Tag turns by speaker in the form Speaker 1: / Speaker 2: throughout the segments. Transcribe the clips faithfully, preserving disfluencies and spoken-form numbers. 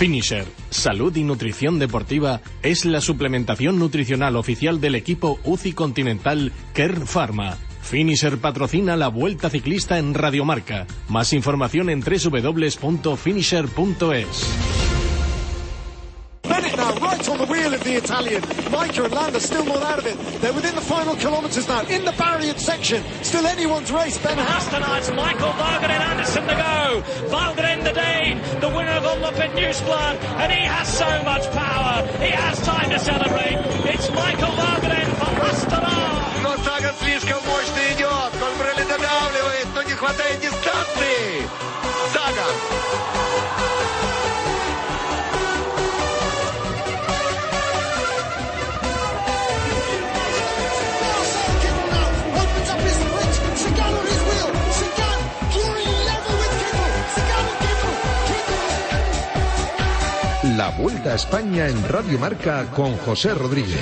Speaker 1: Finisher, salud y nutrición deportiva, es la suplementación nutricional oficial del equipo U C I Continental Kern Pharma. Finisher patrocina la Vuelta Ciclista en Radiomarca. Más información en doble u doble u doble u punto finisher punto es.
Speaker 2: Bennett now right on the wheel of the Italian. Micah and Landa still more out of it. They're within the final kilometres now in the Barrier section. Still anyone's race. Ben
Speaker 3: Hastenards, Michael Vargren Anderson to go. Vargren the Dane, the winner of Omloop at Newsblad, and he has so much power. He has time to celebrate. It's Michael Vargren from Hastenards.
Speaker 4: Но Саган слишком мощно идет. Контроль додавливает, но не хватает дистанции. Саган.
Speaker 5: La Vuelta a España en Radio Marca con José Rodríguez.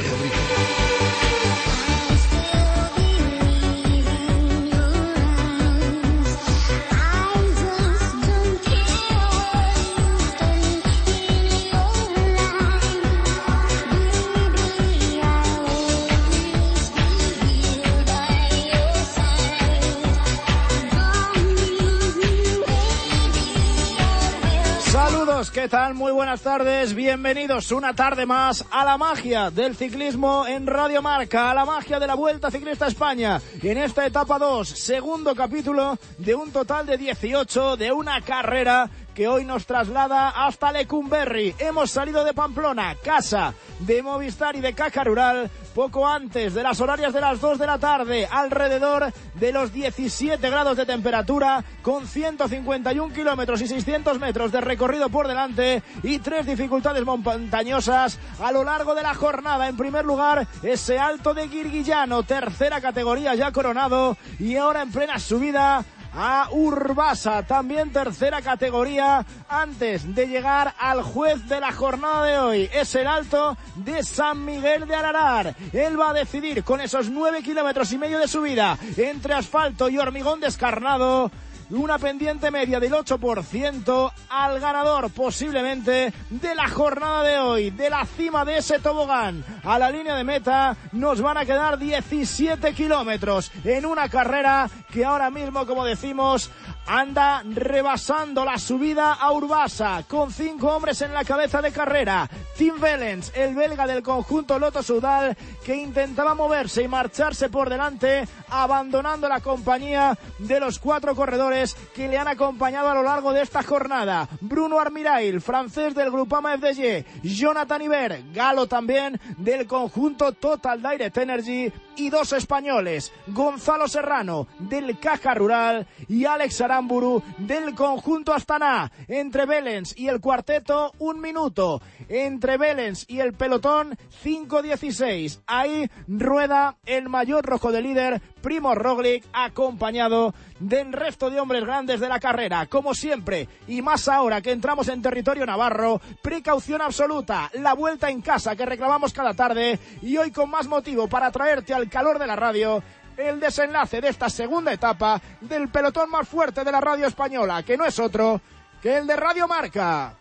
Speaker 6: ¿Qué tal? Muy buenas tardes, bienvenidos una tarde más a la magia del ciclismo en Radio Marca, a la magia de la Vuelta Ciclista a España, en esta etapa dos, segundo capítulo de un total de dieciocho, de una carrera que hoy nos traslada hasta Lecumberri. Hemos salido de Pamplona, casa de Movistar y de Caja Rural, poco antes de las horarias de las dos de la tarde, alrededor de los diecisiete grados de temperatura, con ciento cincuenta y un kilómetros y seiscientos metros de recorrido por delante y tres dificultades montañosas a lo largo de la jornada. En primer lugar, ese Alto de Guirguillano, tercera categoría ya coronado, y ahora en plena subida a Urbasa, también tercera categoría, antes de llegar al juez de la jornada de hoy. Es el Alto de San Miguel de Ararar. Él va a decidir con esos nueve kilómetros y medio de subida entre asfalto y hormigón descarnado, una pendiente media del ocho por ciento, al ganador posiblemente de la jornada de hoy, de la cima de ese tobogán a la línea de meta. Nos van a quedar diecisiete kilómetros en una carrera que ahora mismo, como decimos, anda rebasando la subida a Urbasa, con cinco hombres en la cabeza de carrera. Tim Wellens, el belga del conjunto Lotto Soudal, que intentaba moverse y marcharse por delante, abandonando la compañía de los cuatro corredores que le han acompañado a lo largo de esta jornada. Bruno Armirail, francés del Groupama F D J, Jonathan Iber, galo también del conjunto Total Direct Energy, y dos españoles, Gonzalo Serrano del Caja Rural y Alex Aramburu del conjunto Astana. Entre Wellens y el cuarteto, un minuto. Entre Wellens y el pelotón, cinco dieciséis. Ahí rueda el mayor rojo de líder, Primož Roglič, acompañado del resto de hombres grandes de la carrera. Como siempre, y más ahora que entramos en territorio navarro, precaución absoluta, la vuelta en casa que reclamamos cada tarde, y hoy con más motivo para traerte al calor de la radio el desenlace de esta segunda etapa del pelotón más fuerte de la radio española, que no es otro que el de Radio Marca.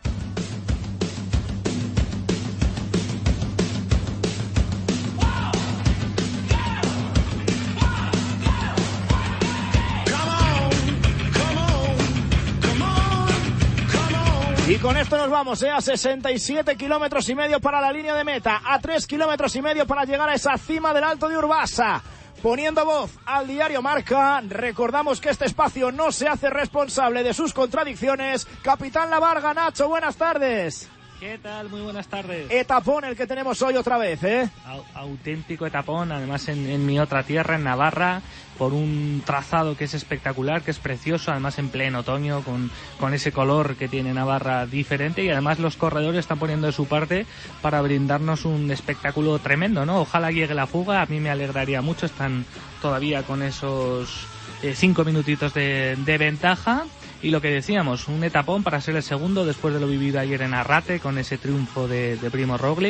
Speaker 6: Y con esto nos vamos, ¿eh? A sesenta y siete kilómetros y medio para la línea de meta, a tres kilómetros y medio para llegar a esa cima del Alto de Urbasa. Poniendo voz al diario Marca, recordamos que este espacio no se hace responsable de sus contradicciones. Capitán Lavarga, Nacho, buenas tardes.
Speaker 7: ¿Qué tal? Muy buenas tardes.
Speaker 6: Etapón el que tenemos hoy otra vez, ¿eh?
Speaker 7: Auténtico etapón, además en, en mi otra tierra, en Navarra, por un trazado que es espectacular, que es precioso, además en pleno otoño, con, con ese color que tiene Navarra diferente, y además los corredores están poniendo de su parte para brindarnos un espectáculo tremendo, ¿no? Ojalá llegue la fuga, a mí me alegraría mucho, están todavía con esos eh, cinco minutitos de, de ventaja. Y lo que decíamos, un etapón para ser el segundo después de lo vivido ayer en Arrate con ese triunfo de, de Primož Roglič,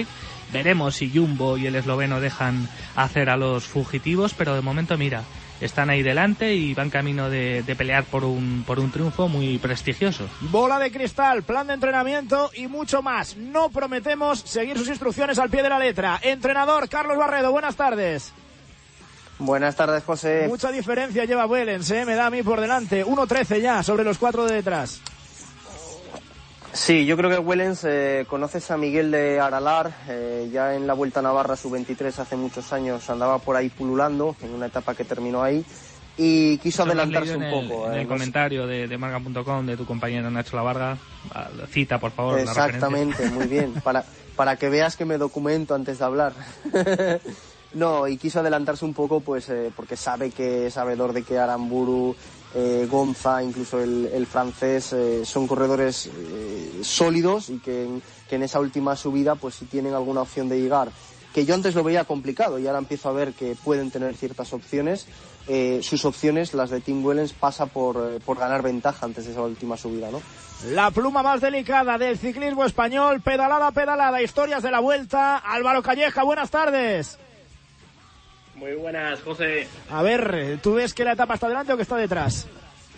Speaker 7: Veremos si Jumbo y el esloveno dejan hacer a los fugitivos, pero de momento, mira, están ahí delante y van camino de, de pelear por un, por un triunfo muy prestigioso.
Speaker 6: Bola de cristal, plan de entrenamiento y mucho más. No prometemos seguir sus instrucciones al pie de la letra. Entrenador Carlos Barredo, buenas tardes.
Speaker 8: Buenas tardes, José.
Speaker 6: Mucha diferencia lleva Wellens, ¿eh? Me da a mí por delante. uno trece ya sobre los cuatro de detrás.
Speaker 8: Sí, yo creo que Wellens, eh, conoces a Miguel de Aralar, eh, ya en la Vuelta a Navarra sub veintitrés hace muchos años andaba por ahí pululando, en una etapa que terminó ahí, y quiso
Speaker 7: Eso
Speaker 8: adelantarse un
Speaker 7: el,
Speaker 8: poco.
Speaker 7: En
Speaker 8: eh,
Speaker 7: el
Speaker 8: no
Speaker 7: comentario de, de marca punto com de tu compañero Nacho Lavarga, cita por favor.
Speaker 8: Exactamente,
Speaker 7: la
Speaker 8: muy bien, para, para que veas que me documento antes de hablar. No, y quiso adelantarse un poco pues eh, porque sabe que es sabedor de que Aramburu, eh, Gonza, incluso el, el francés, eh, son corredores eh, sólidos y que en, que en esa última subida pues si tienen alguna opción de llegar, que yo antes lo veía complicado y ahora empiezo a ver que pueden tener ciertas opciones. Eh, sus opciones, las de Tim Wellens, pasa por, eh, por ganar ventaja antes de esa última subida, ¿no?
Speaker 6: La pluma más delicada del ciclismo español, pedalada, pedalada, historias de la Vuelta. Álvaro Calleja, buenas tardes.
Speaker 9: Muy buenas, José.
Speaker 6: A ver, ¿tú ves que la etapa está delante o que está detrás?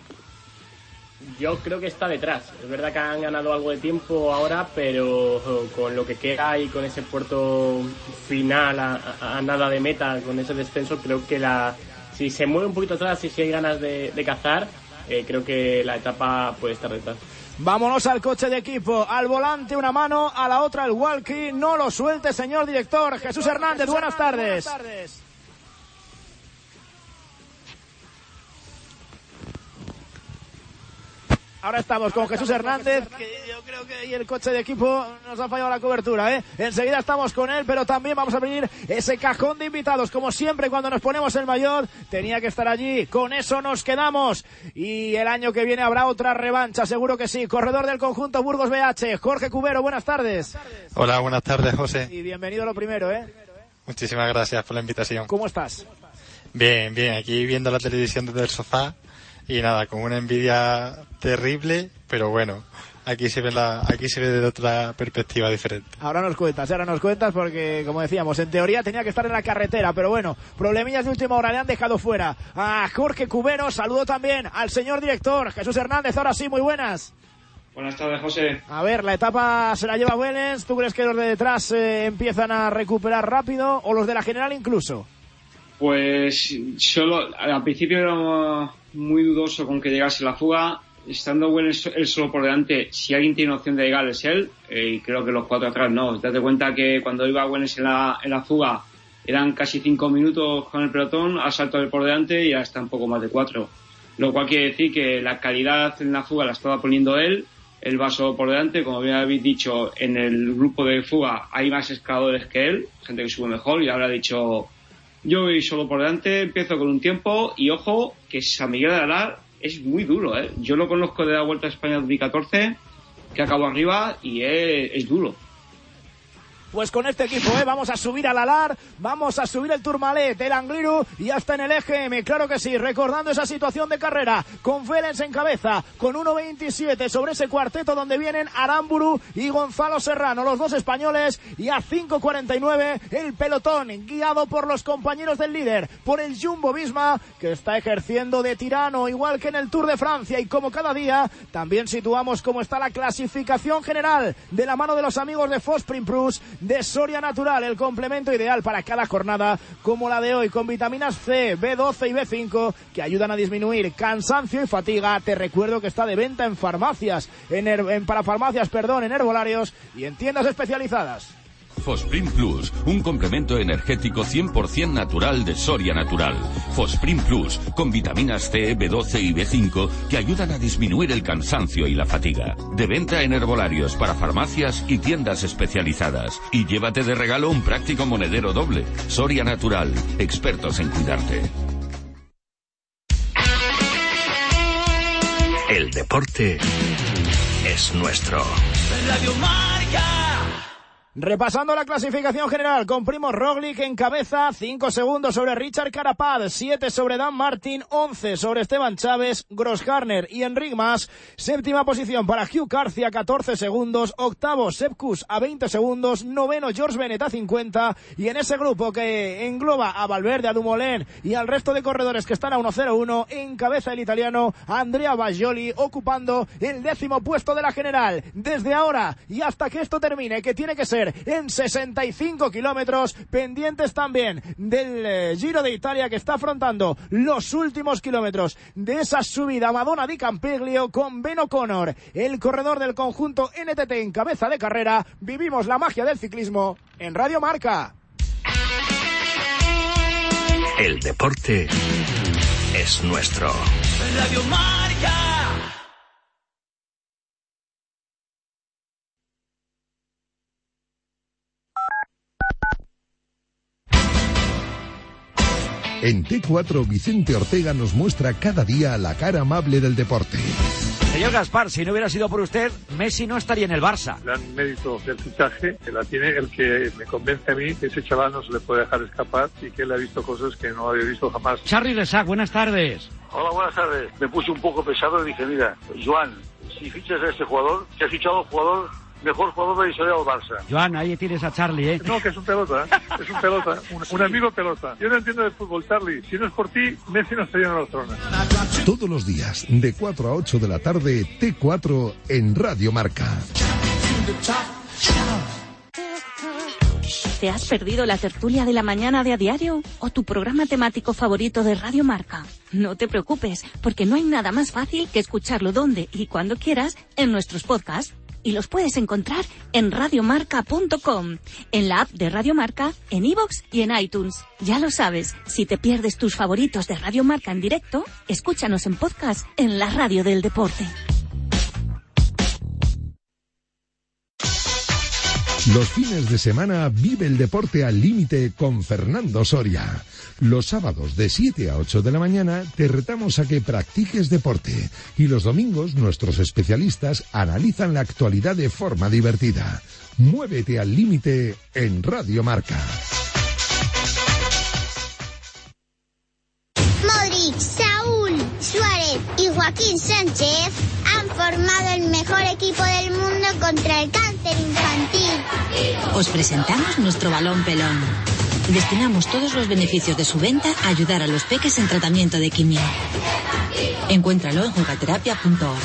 Speaker 9: Yo creo que está detrás. Es verdad que han ganado algo de tiempo ahora, pero con lo que queda y con ese puerto final a, a, a nada de meta, con ese descenso, creo que la si se mueve un poquito atrás y si hay ganas de, de cazar, eh, creo que la etapa puede estar detrás.
Speaker 6: Vámonos al coche de equipo, al volante una mano, a la otra el walkie. No lo suelte, señor director. Jesús Hernández, buenas tardes. Buenas tardes. Ahora estamos con Jesús Hernández, que yo creo que ahí el coche de equipo nos ha fallado la cobertura, ¿eh? Enseguida estamos con él, pero también vamos a abrir ese cajón de invitados. Como siempre, cuando nos ponemos el maillot, tenía que estar allí. Con eso nos quedamos. Y el año que viene habrá otra revancha, seguro que sí. Corredor del conjunto Burgos B H, Jorge Cubero, buenas tardes.
Speaker 10: Hola, buenas tardes, José.
Speaker 6: Y bienvenido lo primero, ¿eh?
Speaker 10: Muchísimas gracias por la invitación.
Speaker 6: ¿Cómo estás?
Speaker 10: Bien, bien. Aquí viendo la televisión desde el sofá. Y nada, con una envidia terrible, pero bueno, aquí se ve la, aquí se ve de otra perspectiva diferente.
Speaker 6: Ahora nos cuentas, ahora nos cuentas porque, como decíamos, en teoría tenía que estar en la carretera, pero bueno, problemillas de última hora le han dejado fuera a Jorge Cubero. Saludo también al señor director, Jesús Hernández, ahora sí, muy buenas.
Speaker 11: Buenas tardes, José.
Speaker 6: A ver, la etapa se la lleva Wellens. ¿Tú crees que los de detrás eh, empiezan a recuperar rápido o los de la general incluso?
Speaker 11: Pues solo al principio era muy dudoso con que llegase la fuga, estando Wellens él solo por delante. Si alguien tiene opción de llegar es él, eh, y creo que los cuatro atrás no. Date cuenta que cuando iba Wellens en la, en la fuga eran casi cinco minutos con el pelotón, al salto de por delante y ya está un poco más de cuatro, lo cual quiere decir que la calidad en la fuga la estaba poniendo él. Él va solo por delante, como bien habéis dicho, en el grupo de fuga hay más escaladores que él, gente que sube mejor, y habrá dicho: yo voy solo por delante, empiezo con un tiempo, y ojo, que San Miguel de Aralar es muy duro, ¿eh? Yo lo conozco de la Vuelta a España dos mil catorce, que acabó arriba, y es, es duro.
Speaker 6: Pues con este equipo, ¿eh? Vamos a subir al Alar, vamos a subir el Tourmalet, el Angliru y hasta en el E G M, claro que sí, recordando esa situación de carrera, con Wellens en cabeza, con uno veintisiete sobre ese cuarteto donde vienen Aramburu y Gonzalo Serrano, los dos españoles, y a cinco cuarenta y nueve el pelotón, guiado por los compañeros del líder, por el Jumbo-Visma, que está ejerciendo de tirano, igual que en el Tour de Francia, y como cada día, también situamos cómo está la clasificación general, de la mano de los amigos de Fosprin Plus, de Soria Natural, el complemento ideal para cada jornada como la de hoy, con vitaminas C, B doce y B cinco que ayudan a disminuir cansancio y fatiga. Te recuerdo que está de venta en farmacias, en, her- en parafarmacias, perdón, en herbolarios y en tiendas especializadas.
Speaker 12: Fosprin Plus, un complemento energético cien por ciento natural de Soria Natural. Fosprin Plus, con vitaminas C, B doce y B cinco que ayudan a disminuir el cansancio y la fatiga. De venta en herbolarios, para farmacias y tiendas especializadas. Y llévate de regalo un práctico monedero doble. Soria Natural, expertos en cuidarte.
Speaker 13: El deporte es nuestro.
Speaker 3: Radio Marca.
Speaker 6: Repasando la clasificación general, con Primož Roglič en cabeza, cinco segundos sobre Richard Carapaz, siete sobre Dan Martin, once sobre Esteban Chaves, Grossgartner y Enric Mas. Séptima posición para Hugh Carthy a catorce segundos, octavo Sepp Kuss a veinte segundos, noveno George Bennett a cincuenta, y en ese grupo que engloba a Valverde, a Dumoulin y al resto de corredores que están a uno cero uno, encabeza el italiano Andrea Baggioli, ocupando el décimo puesto de la general. Desde ahora y hasta que esto termine, que tiene que ser en sesenta y cinco kilómetros, pendientes también del eh, Giro de Italia, que está afrontando los últimos kilómetros de esa subida Madonna di Campiglio con Ben O'Connor, el corredor del conjunto N T T en cabeza de carrera. Vivimos la magia del ciclismo en Radio Marca.
Speaker 13: El deporte es nuestro.
Speaker 3: Radio Marca.
Speaker 5: En T cuatro, Vicente Ortega nos muestra cada día la cara amable del deporte.
Speaker 14: Señor Gaspar, si no hubiera sido por usted, Messi no estaría en el Barça.
Speaker 15: El gran mérito del fichaje que la tiene el que me convence a mí que ese chaval no se le puede dejar escapar y que él ha visto cosas que no había visto jamás.
Speaker 14: Charly Resac, buenas tardes.
Speaker 16: Hola, buenas tardes. Me puse un poco pesado y dije, mira, Joan, si fichas a este jugador, que has fichado a un jugador... mejor jugador de la historia del Barça.
Speaker 14: Joan, ahí tienes a Charly, ¿eh?
Speaker 15: No, que es un pelota, ¿eh? Es un pelota, un, un amigo pelota. Yo no entiendo de fútbol, Charly. Si no es por ti, Messi no estaría en la zona.
Speaker 5: Todos los días, de cuatro a ocho de la tarde, T cuatro en Radio Marca.
Speaker 17: ¿Te has perdido la tertulia de la mañana de A Diario o tu programa temático favorito de Radio Marca? No te preocupes, porque no hay nada más fácil que escucharlo donde y cuando quieras en nuestros podcasts. Y los puedes encontrar en radiomarca punto com, en la app de Radio Marca, en iVoox y en iTunes. Ya lo sabes, si te pierdes tus favoritos de Radio Marca en directo, escúchanos en podcast en la radio del deporte.
Speaker 5: Los fines de semana vive el deporte al límite con Fernando Soria. Los sábados de siete a ocho de la mañana te retamos a que practiques deporte y los domingos nuestros especialistas analizan la actualidad de forma divertida. Muévete al límite en Radio Marca.
Speaker 18: Modric, Saúl, Suárez y Joaquín Sánchez han formado el mejor equipo del mundo contra el cáncer infantil.
Speaker 19: Os presentamos nuestro balón pelón. Destinamos todos los beneficios de su venta a ayudar a los peques en tratamiento de quimio. Encuéntralo en jugaterapia punto org.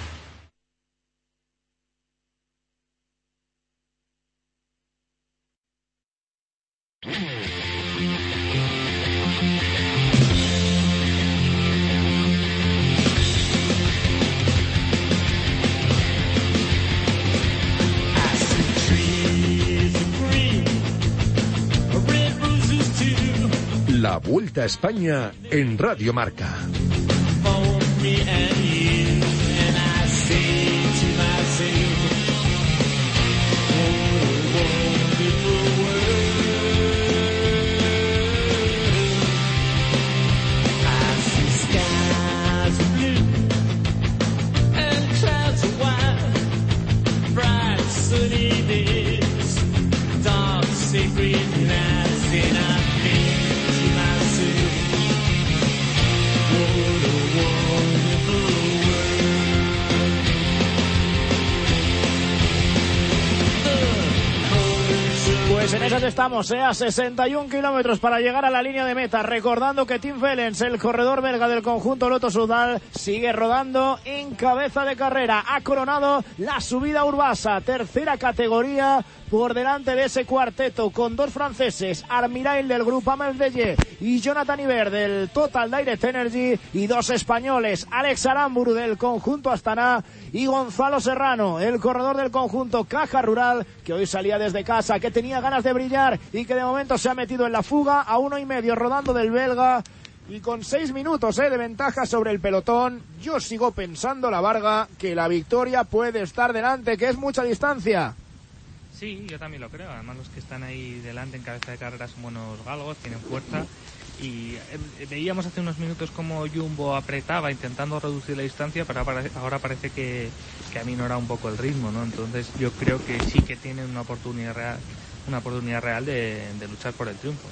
Speaker 5: La Vuelta a España en Radio Marca.
Speaker 6: Pues en esas estamos, ¿eh? A sesenta y un kilómetros para llegar a la línea de meta. Recordando que Tim Wellens, el corredor belga del conjunto Lotto-Soudal, sigue rodando en cabeza de carrera. Ha coronado la subida a Urbasa, tercera categoría, por delante de ese cuarteto, con dos franceses, Armirail del Grupo Amel y Jonathan Iber del Total Direct Energy, y dos españoles, Alex Aramburu del conjunto Astana y Gonzalo Serrano, el corredor del conjunto Caja Rural, que hoy salía desde casa, que tenía ganas de brillar y que de momento se ha metido en la fuga a uno y medio rodando del belga. Y con seis minutos eh, de ventaja sobre el pelotón, yo sigo pensando, la Varga, que la victoria puede estar delante, que es mucha distancia.
Speaker 7: Sí, yo también lo creo. Además, los que están ahí delante en cabeza de carrera son buenos galgos, tienen fuerza. Y eh, veíamos hace unos minutos cómo Jumbo apretaba intentando reducir la distancia, pero ahora parece que, que aminora un poco el ritmo, ¿no? Entonces yo creo que sí que tienen una oportunidad real, una oportunidad real de, de luchar por el triunfo.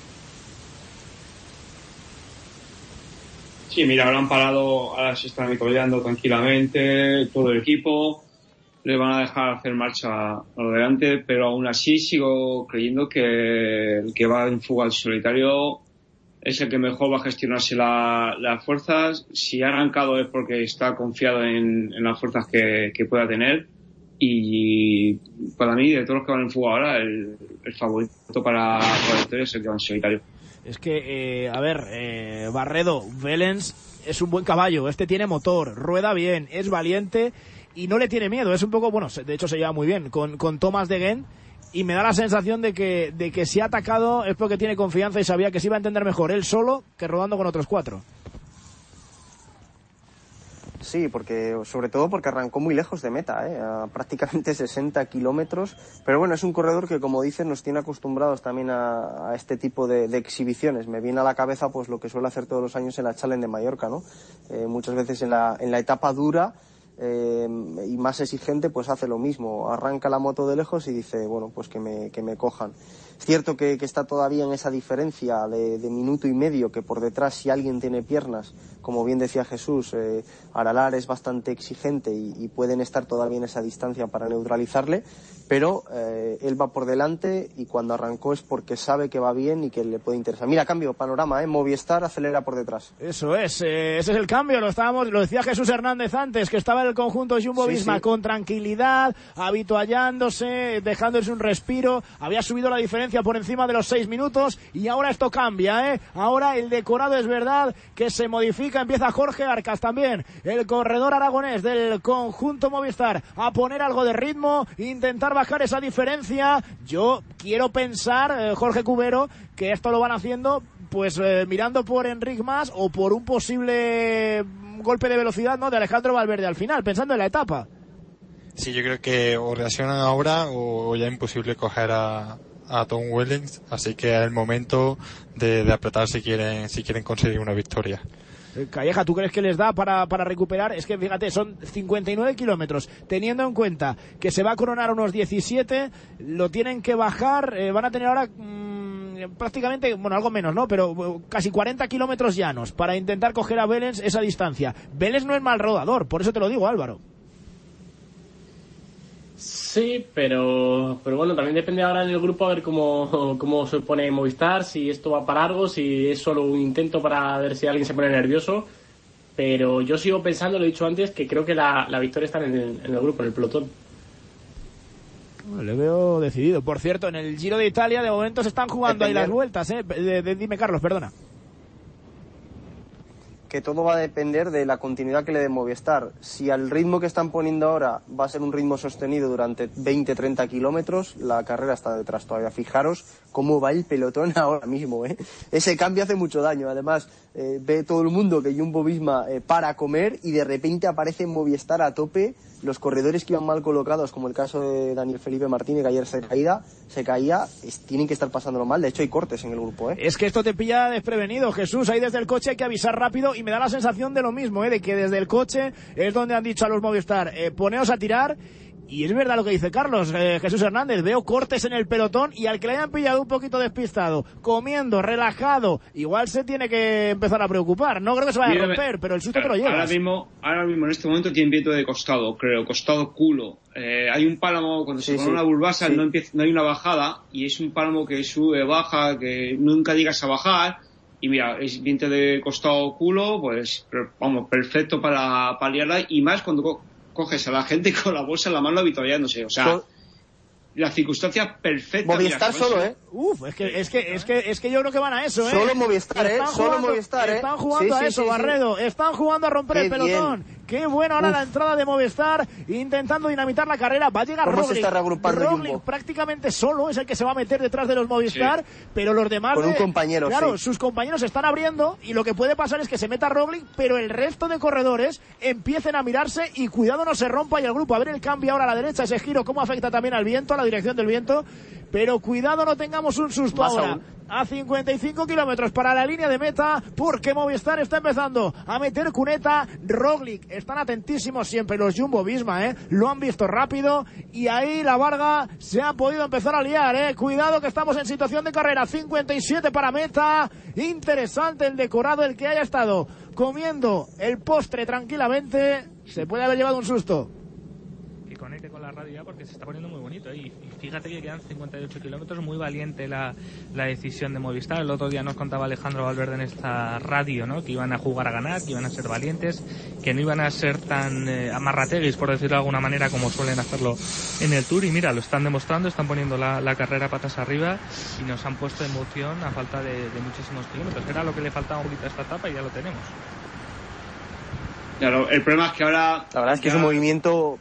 Speaker 11: Sí, mira, ahora han parado, ahora se están victoriando tranquilamente todo el equipo, le van a dejar hacer marcha a lo delante, pero aún así sigo creyendo que el que va en fuga al solitario es el que mejor va a gestionarse la, las fuerzas. Si ha arrancado es porque está confiado en, en las fuerzas que, que pueda tener, y para mí, de todos los que van en fuga ahora, el, el favorito para, para la victoria es el que va en solitario.
Speaker 6: Es que, eh, a ver, eh, Barredo, Wellens es un buen caballo, este tiene motor, rueda bien, es valiente y no le tiene miedo, es un poco, bueno, de hecho se lleva muy bien con, con Thomas de Gendt, y me da la sensación de que, de que si ha atacado es porque tiene confianza y sabía que se iba a entender mejor él solo que rodando con otros cuatro.
Speaker 8: Sí, porque sobre todo porque arrancó muy lejos de meta, ¿eh? A prácticamente sesenta kilómetros, pero bueno, es un corredor que, como dicen, nos tiene acostumbrados también a, a este tipo de, de exhibiciones. Me viene a la cabeza pues lo que suele hacer todos los años en la Challenge de Mallorca, ¿no? Eh, muchas veces en la, en la etapa dura eh, y más exigente, pues hace lo mismo, arranca la moto de lejos y dice, bueno, pues que me, que me cojan. Es cierto que, que está todavía en esa diferencia de, de minuto y medio, que por detrás, si alguien tiene piernas, como bien decía Jesús, eh, Aralar es bastante exigente y, y pueden estar todavía en esa distancia para neutralizarle, pero eh, él va por delante y cuando arrancó es porque sabe que va bien y que le puede interesar. Mira, cambio, panorama, ¿eh? Movistar acelera por detrás.
Speaker 6: Eso es, eh, ese es el cambio, lo estábamos, lo decía Jesús Hernández antes, que estaba en el conjunto Jumbo-Visma sí, sí. con tranquilidad, habituallándose, dejándose un respiro, había subido la diferencia por encima de los seis minutos y ahora esto cambia, ¿eh? Ahora el decorado es verdad que se modifica, empieza Jorge Arcas también, el corredor aragonés del conjunto Movistar, a poner algo de ritmo, intentar bajar esa diferencia. Yo quiero pensar, eh, Jorge Cubero, que esto lo van haciendo pues eh, mirando por Enric Mas o por un posible golpe de velocidad, ¿no?, de Alejandro Valverde al final, pensando en la etapa.
Speaker 10: Sí, yo creo que o reaccionan ahora o, o ya es imposible coger a a Tom Wellens, así que es el momento de, de apretar si quieren si quieren conseguir una victoria.
Speaker 6: Calleja, ¿tú crees que les da para, para recuperar? Es que fíjate, son cincuenta y nueve kilómetros, teniendo en cuenta que se va a coronar unos diecisiete, lo tienen que bajar, eh, van a tener ahora mmm, prácticamente, bueno, algo menos, ¿no? Pero casi cuarenta kilómetros llanos para intentar coger a Wellens esa distancia. Wellens no es mal rodador, por eso te lo digo, Álvaro.
Speaker 9: Sí, pero pero bueno, también depende ahora en el grupo a ver cómo, cómo se pone Movistar, si esto va para largo, si es solo un intento para ver si alguien se pone nervioso. Pero yo sigo pensando, lo he dicho antes, que creo que la, la victoria está en el, en el grupo, en el pelotón.
Speaker 6: Le veo decidido. Por cierto, en el Giro de Italia de momento se están jugando Depender. ahí las vueltas, ¿eh? De, de, dime, Carlos, perdona.
Speaker 8: Que todo va a depender de la continuidad que le dé Movistar. Si al ritmo que están poniendo ahora va a ser un ritmo sostenido durante veinte a treinta kilómetros, la carrera está detrás todavía. Fijaros cómo va el pelotón ahora mismo, ¿eh? Ese cambio hace mucho daño. Además, eh, ve todo el mundo que Jumbo-Visma eh, para comer y de repente aparece Movistar a tope. Los corredores que iban mal colocados, como el caso de Daniel Felipe Martínez, que ayer se caía, se caía es, tienen que estar pasándolo mal. De hecho, hay cortes en el grupo, ¿eh?
Speaker 6: Es que esto te pilla desprevenido, Jesús. Ahí desde el coche hay que avisar rápido y me da la sensación de lo mismo, ¿eh? De que desde el coche es donde han dicho a los Movistar, eh, poneos a tirar. Y es verdad lo que dice Carlos, eh, Jesús Hernández, veo cortes en el pelotón y al que le hayan pillado un poquito despistado, comiendo, relajado, igual se tiene que empezar a preocupar. No creo que se vaya a romper, pero el susto te lo llevas.
Speaker 11: Ahora mismo, ahora mismo en este momento tiene viento de costado, creo, costado culo. Eh, hay un pálamo, cuando sí, se pone sí, una bulbasa sí. no, empieza, no hay una bajada y es un pálamo que sube, baja, que nunca llegas a bajar. Y mira, es viento de costado culo, pues vamos, perfecto para paliarla y más cuando coges a la gente con la bolsa en la mano habituallándose, o sea, so, las circunstancias perfectas.
Speaker 8: Movistar
Speaker 11: mira,
Speaker 8: solo, ¿eh?
Speaker 6: Uf, es que, es que, es que, es que yo creo que van a eso, ¿eh?
Speaker 8: Solo Movistar, ¿eh? Solo
Speaker 6: jugando,
Speaker 8: Movistar, ¿eh?
Speaker 6: Están jugando
Speaker 8: sí,
Speaker 6: a
Speaker 8: sí,
Speaker 6: eso,
Speaker 8: sí,
Speaker 6: Barredo.
Speaker 8: Sí.
Speaker 6: Están jugando a romper
Speaker 8: Qué
Speaker 6: el pelotón.
Speaker 8: bien.
Speaker 6: Qué bueno ahora
Speaker 8: Uf.
Speaker 6: la entrada de Movistar, intentando dinamitar la carrera. Va a llegar
Speaker 8: ¿Cómo
Speaker 6: Roglic.
Speaker 8: se está reagrupando
Speaker 6: Roglic
Speaker 8: Jumbo?
Speaker 6: prácticamente solo es el que se va a meter detrás de los Movistar, sí. Pero los demás...
Speaker 8: Con un
Speaker 6: de,
Speaker 8: compañero,
Speaker 6: Claro,
Speaker 8: sí.
Speaker 6: sus compañeros se están abriendo y lo que puede pasar es que se meta Roglic, pero el resto de corredores empiecen a mirarse y cuidado no se rompa y el grupo. A ver el cambio ahora a la derecha, ese giro, cómo afecta también al viento, a la dirección del viento. Pero cuidado no tengamos un susto
Speaker 8: Más
Speaker 6: ahora.
Speaker 8: aún.
Speaker 6: A cincuenta y cinco kilómetros para la línea de meta, porque Movistar está empezando a meter cuneta. Roglic, están atentísimos siempre los Jumbo-Visma, ¿eh? Lo han visto rápido y ahí la Varga se ha podido empezar a liar, ¿eh? Cuidado que estamos en situación de carrera. cincuenta y siete para meta. Interesante el decorado, el que haya estado comiendo el postre tranquilamente. Se puede haber llevado un susto.
Speaker 7: Que conecte con la radio ya porque se está poniendo muy bonito, ¿eh? Y fíjate que quedan cincuenta y ocho kilómetros, muy valiente la, la decisión de Movistar. El otro día nos contaba Alejandro Valverde en esta radio, ¿no? Que iban a jugar a ganar, que iban a ser valientes, que no iban a ser tan eh, amarrateguis, por decirlo de alguna manera, como suelen hacerlo en el Tour. Y mira, lo están demostrando, están poniendo la, la carrera patas arriba y nos han puesto emoción a falta de, de muchísimos kilómetros. Era lo que le faltaba un poquito a esta etapa y ya lo tenemos.
Speaker 11: Claro, el problema es que ahora...
Speaker 8: La verdad es que
Speaker 11: ya...
Speaker 8: es un movimiento...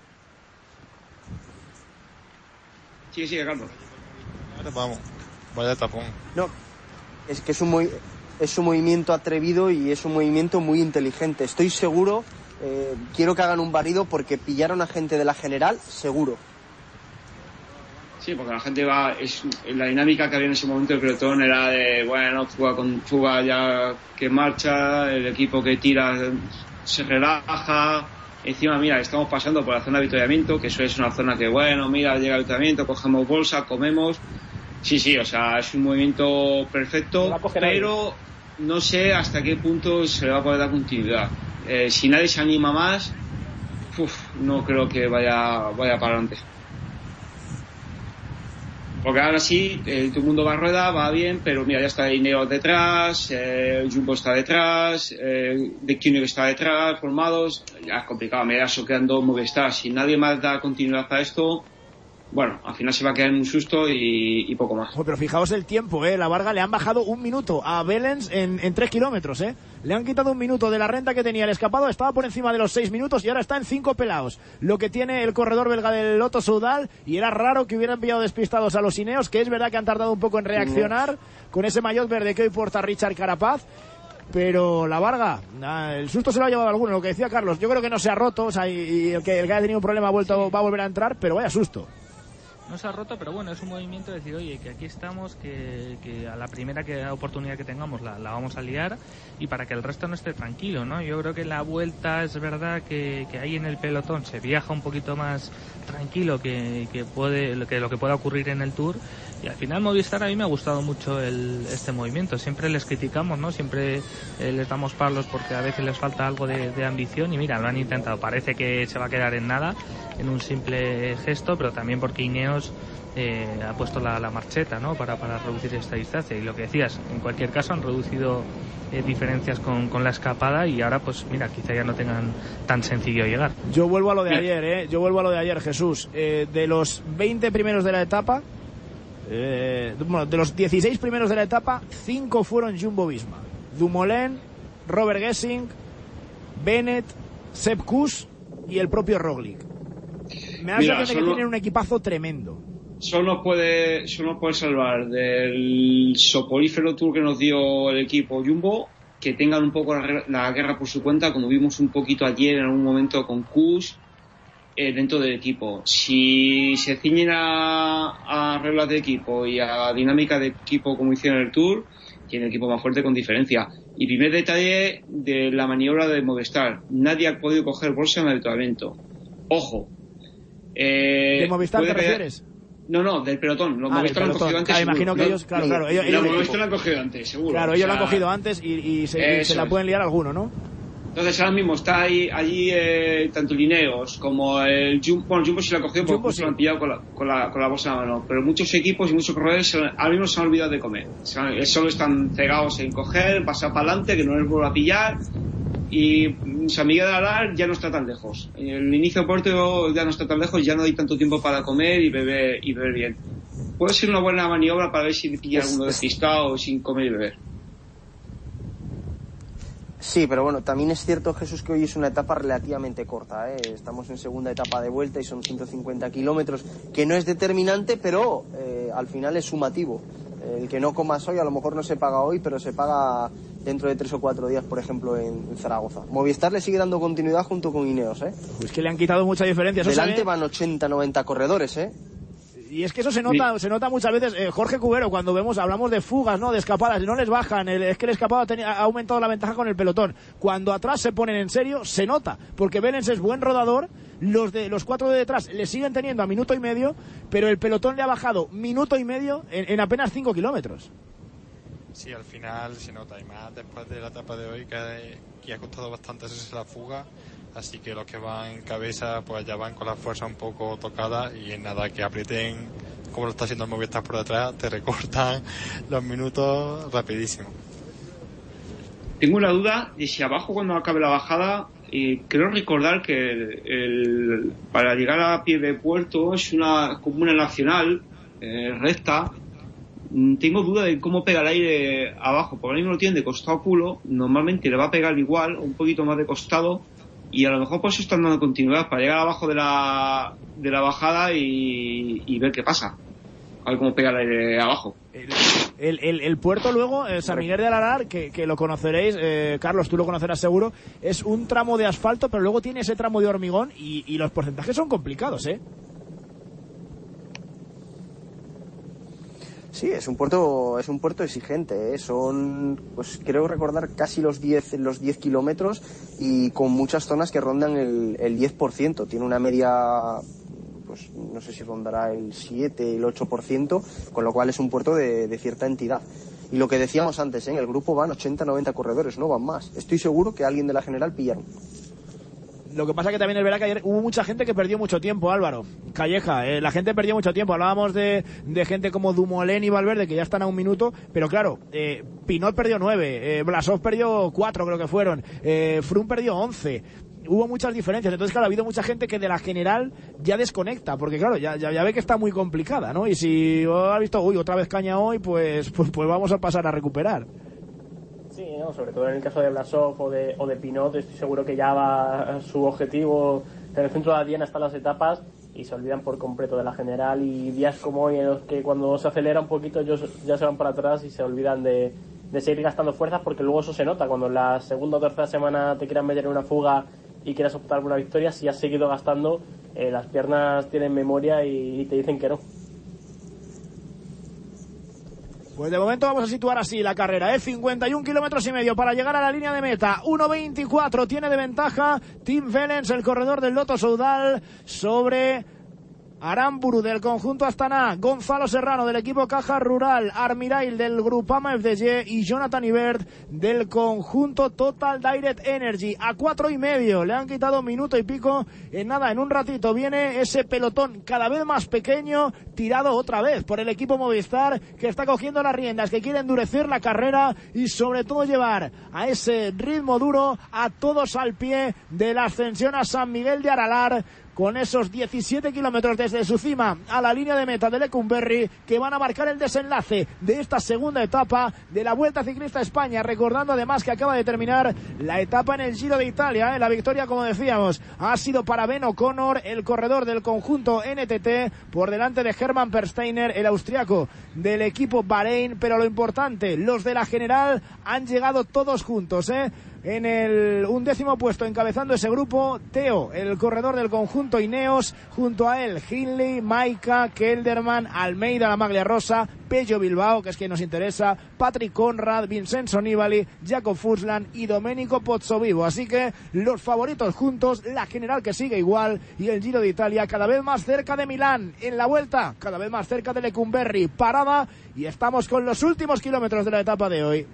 Speaker 11: Sí, sí, Carlos.
Speaker 10: Vamos, vaya tapón.
Speaker 8: No, es que es un, movi- es un movimiento atrevido y es un movimiento muy inteligente. Estoy seguro, eh, quiero que hagan un barrido porque pillaron a gente de la general, seguro.
Speaker 11: Sí, porque la gente va... Es, la dinámica que había en ese momento del pelotón era de, bueno, fuga con fuga ya que marcha, el equipo que tira se relaja... Encima, mira, estamos pasando por la zona de avituallamiento, que eso es una zona que, bueno, mira, llega el avituallamiento, cogemos bolsa, comemos. Sí, sí, o sea, es un movimiento perfecto, pero no sé hasta qué punto se le va a poder dar continuidad. Eh, si nadie se anima más, uf, no creo que vaya, vaya para adelante. Porque ahora sí, eh, todo el mundo va a rueda, va bien, pero mira, ya está Ineos detrás, eh, Jumbo está detrás, eh, De Koenig está detrás, formados, ya es complicado, me da eso quedando Movistar. Si nadie más da continuidad a esto, bueno, al final se va a quedar en un susto y, y poco más.
Speaker 6: Oh, pero fijaos el tiempo, ¿eh? La Varga le han bajado un minuto a Belens en, en tres kilómetros, ¿eh? Le han quitado un minuto de la renta que tenía el escapado, estaba por encima de los seis minutos y ahora está en cinco pelados. Lo que tiene el corredor belga del Lotto Soudal, y era raro que hubieran pillado despistados a los Ineos, que es verdad que han tardado un poco en reaccionar con ese maillot verde que hoy porta Richard Carapaz. Pero la Varga, el susto se lo ha llevado alguno, lo que decía Carlos. Yo creo que no se ha roto, o sea, y, y el, que, el que ha tenido un problema ha vuelto, va a volver a entrar, pero vaya susto.
Speaker 7: No se ha roto, pero bueno, es un movimiento de decir, oye, que aquí estamos, que, que a la primera que, oportunidad que tengamos la, la vamos a liar, y para que el resto no esté tranquilo, ¿no? Yo creo que la vuelta es verdad que, que ahí en el pelotón se viaja un poquito más tranquilo que, que, puede, que lo que pueda ocurrir en el Tour, y al final Movistar a mí me ha gustado mucho el, este movimiento. Siempre les criticamos, ¿no? Siempre eh, les damos palos porque a veces les falta algo de, de ambición, y mira, lo han intentado. Parece que se va a quedar en nada, en un simple gesto, pero también porque Ineos eh, ha puesto la, la marcheta, ¿no? Para, para reducir esta distancia. Y lo que decías, en cualquier caso han reducido eh, diferencias con, con la escapada, y ahora pues mira, quizá ya no tengan tan sencillo llegar.
Speaker 6: Yo vuelvo a lo de ayer, ¿eh? Yo vuelvo a lo de ayer, Jesús. Eh, de los veinte primeros de la etapa, eh, bueno, de los dieciséis primeros de la etapa, cinco fueron Jumbo-Visma. Dumoulin, Robert Gesink, Bennett, Sepp Kuss y el propio Roglic. Me da la sensación de que tienen un equipazo tremendo.
Speaker 11: Solo puede, solo puede salvar del soporífero tour que nos dio el equipo Jumbo, que tengan un poco la, la guerra por su cuenta, como vimos un poquito ayer en algún momento con Kuss eh, dentro del equipo. Si se ciñen a, a reglas de equipo y a dinámica de equipo como hicieron en el Tour, tiene el equipo más fuerte con diferencia. Y primer detalle de la maniobra de Movistar: nadie ha podido coger bolsa en el avituallamiento. Ojo. Eh,
Speaker 6: ¿De Movistar te
Speaker 11: ver...
Speaker 6: refieres?
Speaker 11: No, no, del pelotón. Los
Speaker 6: ah,
Speaker 11: Movistar lo han cogido antes.
Speaker 6: Claro, imagino que
Speaker 11: no,
Speaker 6: ellos, claro,
Speaker 11: no,
Speaker 6: claro. Ellos,
Speaker 11: los
Speaker 6: ellos,
Speaker 11: Movistar lo han cogido antes, seguro.
Speaker 6: Claro,
Speaker 11: o
Speaker 6: ellos
Speaker 11: sea,
Speaker 6: lo han cogido antes y, y, se, y se la
Speaker 11: es.
Speaker 6: pueden liar alguno, ¿no?
Speaker 11: Entonces ahora mismo está ahí, allí eh, tanto Ineos como el Jumbo. Bueno, el Jumbo sí lo ha cogido porque sí. Lo han pillado con la, con, la, con la bolsa en la mano. Pero muchos equipos y muchos corredores ahora mismo se han olvidado de comer. Solo están cegados en coger, pasar para adelante, que no les vuelva a pillar. Y San Miguel de Alar ya no está tan lejos. El inicio de Puerto ya no está tan lejos, ya no hay tanto tiempo para comer y beber, y beber bien. puede ser una buena maniobra para ver si pilla alguno despistado sin comer y beber.
Speaker 8: Sí, pero bueno, también es cierto, Jesús, que hoy es una etapa relativamente corta, ¿eh? Estamos en segunda etapa de vuelta y son ciento cincuenta kilómetros, que no es determinante, pero eh, al final es sumativo. El que no comas hoy a lo mejor no se paga hoy, pero se paga dentro de tres o cuatro días, por ejemplo, en, en Zaragoza. Movistar le sigue dando continuidad junto con Ineos, ¿eh?
Speaker 6: Pues que le han quitado mucha diferencia. Eso
Speaker 8: Delante van ochenta, noventa corredores, ¿eh?
Speaker 6: Y es que eso se nota, sí. se nota muchas veces, eh, Jorge Cubero, cuando vemos, hablamos de fugas, ¿no? De escapadas, no les bajan, el, es que el escapado ha, teni- ha aumentado la ventaja con el pelotón. Cuando atrás se ponen en serio, se nota, porque Behrens es buen rodador, los de los cuatro de detrás le siguen teniendo a minuto y medio, pero el pelotón le ha bajado minuto y medio en, en apenas cinco kilómetros.
Speaker 10: Sí, al final se nota, y más después de la etapa de hoy, que, que ha costado bastante hacerse la fuga. Así que los que van en cabeza pues ya van con la fuerza un poco tocada y en nada que aprieten como lo está haciendo el Movistar por detrás, te recortan los minutos rapidísimo.
Speaker 11: Tengo una duda de si abajo cuando acabe la bajada, eh, creo recordar que el, el, para llegar a pie de puerto es una como una nacional eh, recta. Tengo duda de cómo pega el aire abajo, porque ahora mismo lo tienen de costado a culo, normalmente le va a pegar igual, un poquito más de costado. Y a lo mejor por eso están dando continuidad, para llegar abajo de la de la bajada y, y ver qué pasa. A ver cómo pega el aire abajo.
Speaker 6: El, el, el, el puerto luego, eh, San Miguel de Aralar, que, que lo conoceréis, eh, Carlos, tú lo conocerás seguro, es un tramo de asfalto, pero luego tiene ese tramo de hormigón y, y los porcentajes son complicados, ¿eh?
Speaker 8: Sí, es un puerto, es un puerto exigente, ¿eh? Son, pues creo recordar casi los diez, los diez kilómetros y con muchas zonas que rondan el, el diez por ciento. Tiene una media, pues no sé si rondará el siete, el ocho por ciento, con lo cual es un puerto de, de cierta entidad. Y lo que decíamos antes, ¿eh? En el grupo van ochenta, noventa corredores, no van más. Estoy seguro que alguien de la general pillaron.
Speaker 6: Lo que pasa que también es verdad que ayer hubo mucha gente que perdió mucho tiempo, Álvaro. Calleja, eh, la gente perdió mucho tiempo. Hablábamos de, de gente como Dumoulin y Valverde, que ya están a un minuto, pero claro, eh, Pinot perdió nueve, eh, Blasov perdió cuatro, creo que fueron, eh, Froome perdió once. Hubo muchas diferencias, entonces claro, ha habido mucha gente que de la general ya desconecta, porque claro, ya, ya, ya ve que está muy complicada, ¿no? Y si oh, ha visto, uy, otra vez caña hoy, pues, pues, pues vamos a pasar a recuperar.
Speaker 9: Sí, ¿no? Sobre todo en el caso de Blasov o de, o de Pinot, estoy seguro que ya va su objetivo en el centro de la diana hasta las etapas y se olvidan por completo de la general, y días como hoy en los que cuando se acelera un poquito ellos ya se van para atrás y se olvidan de, de seguir gastando fuerzas, porque luego eso se nota cuando en la segunda o tercera semana te quieran meter en una fuga y quieras optar por una victoria. Si has seguido gastando, eh, las piernas tienen memoria y, y te dicen que no.
Speaker 6: Pues de momento vamos a situar así la carrera, ¿eh? cincuenta y un kilómetros y medio para llegar a la línea de meta. uno veinticuatro tiene de ventaja Tim Wellens, el corredor del Lotto Soudal, sobre Aramburu del conjunto Astana, Gonzalo Serrano del equipo Caja Rural, Armirail del Grupama F D G y Jonathan Ibert del conjunto Total Direct Energy. A cuatro y medio le han quitado minuto y pico. En nada, en un ratito viene ese pelotón cada vez más pequeño, tirado otra vez por el equipo Movistar, que está cogiendo las riendas, que quiere endurecer la carrera y sobre todo llevar a ese ritmo duro a todos al pie de la ascensión a San Miguel de Aralar, con esos diecisiete kilómetros desde su cima a la línea de meta de Lecumberri, que van a marcar el desenlace de esta segunda etapa de la Vuelta Ciclista a España. Recordando además que acaba de terminar la etapa en el Giro de Italia, ¿eh? La victoria, como decíamos, ha sido para Ben O'Connor, el corredor del conjunto N T T, por delante de Hermann Persteiner, el austriaco del equipo Bahrein. Pero lo importante, los de la general han llegado todos juntos, ¿eh? En el undécimo puesto, encabezando ese grupo, Teo, el corredor del conjunto Ineos, junto a él Hindley, Maika, Kelderman, Almeida, la Maglia Rosa, Pello Bilbao, que es quien nos interesa, Patrick Conrad, Vincenzo Nibali, Jakob Fuglsang y Domenico Pozzovivo. Así que los favoritos juntos, la general que sigue igual, y el Giro de Italia cada vez más cerca de Milán. En la Vuelta, cada vez más cerca de Lecumberri. Parada, y estamos con los últimos kilómetros de la etapa de hoy.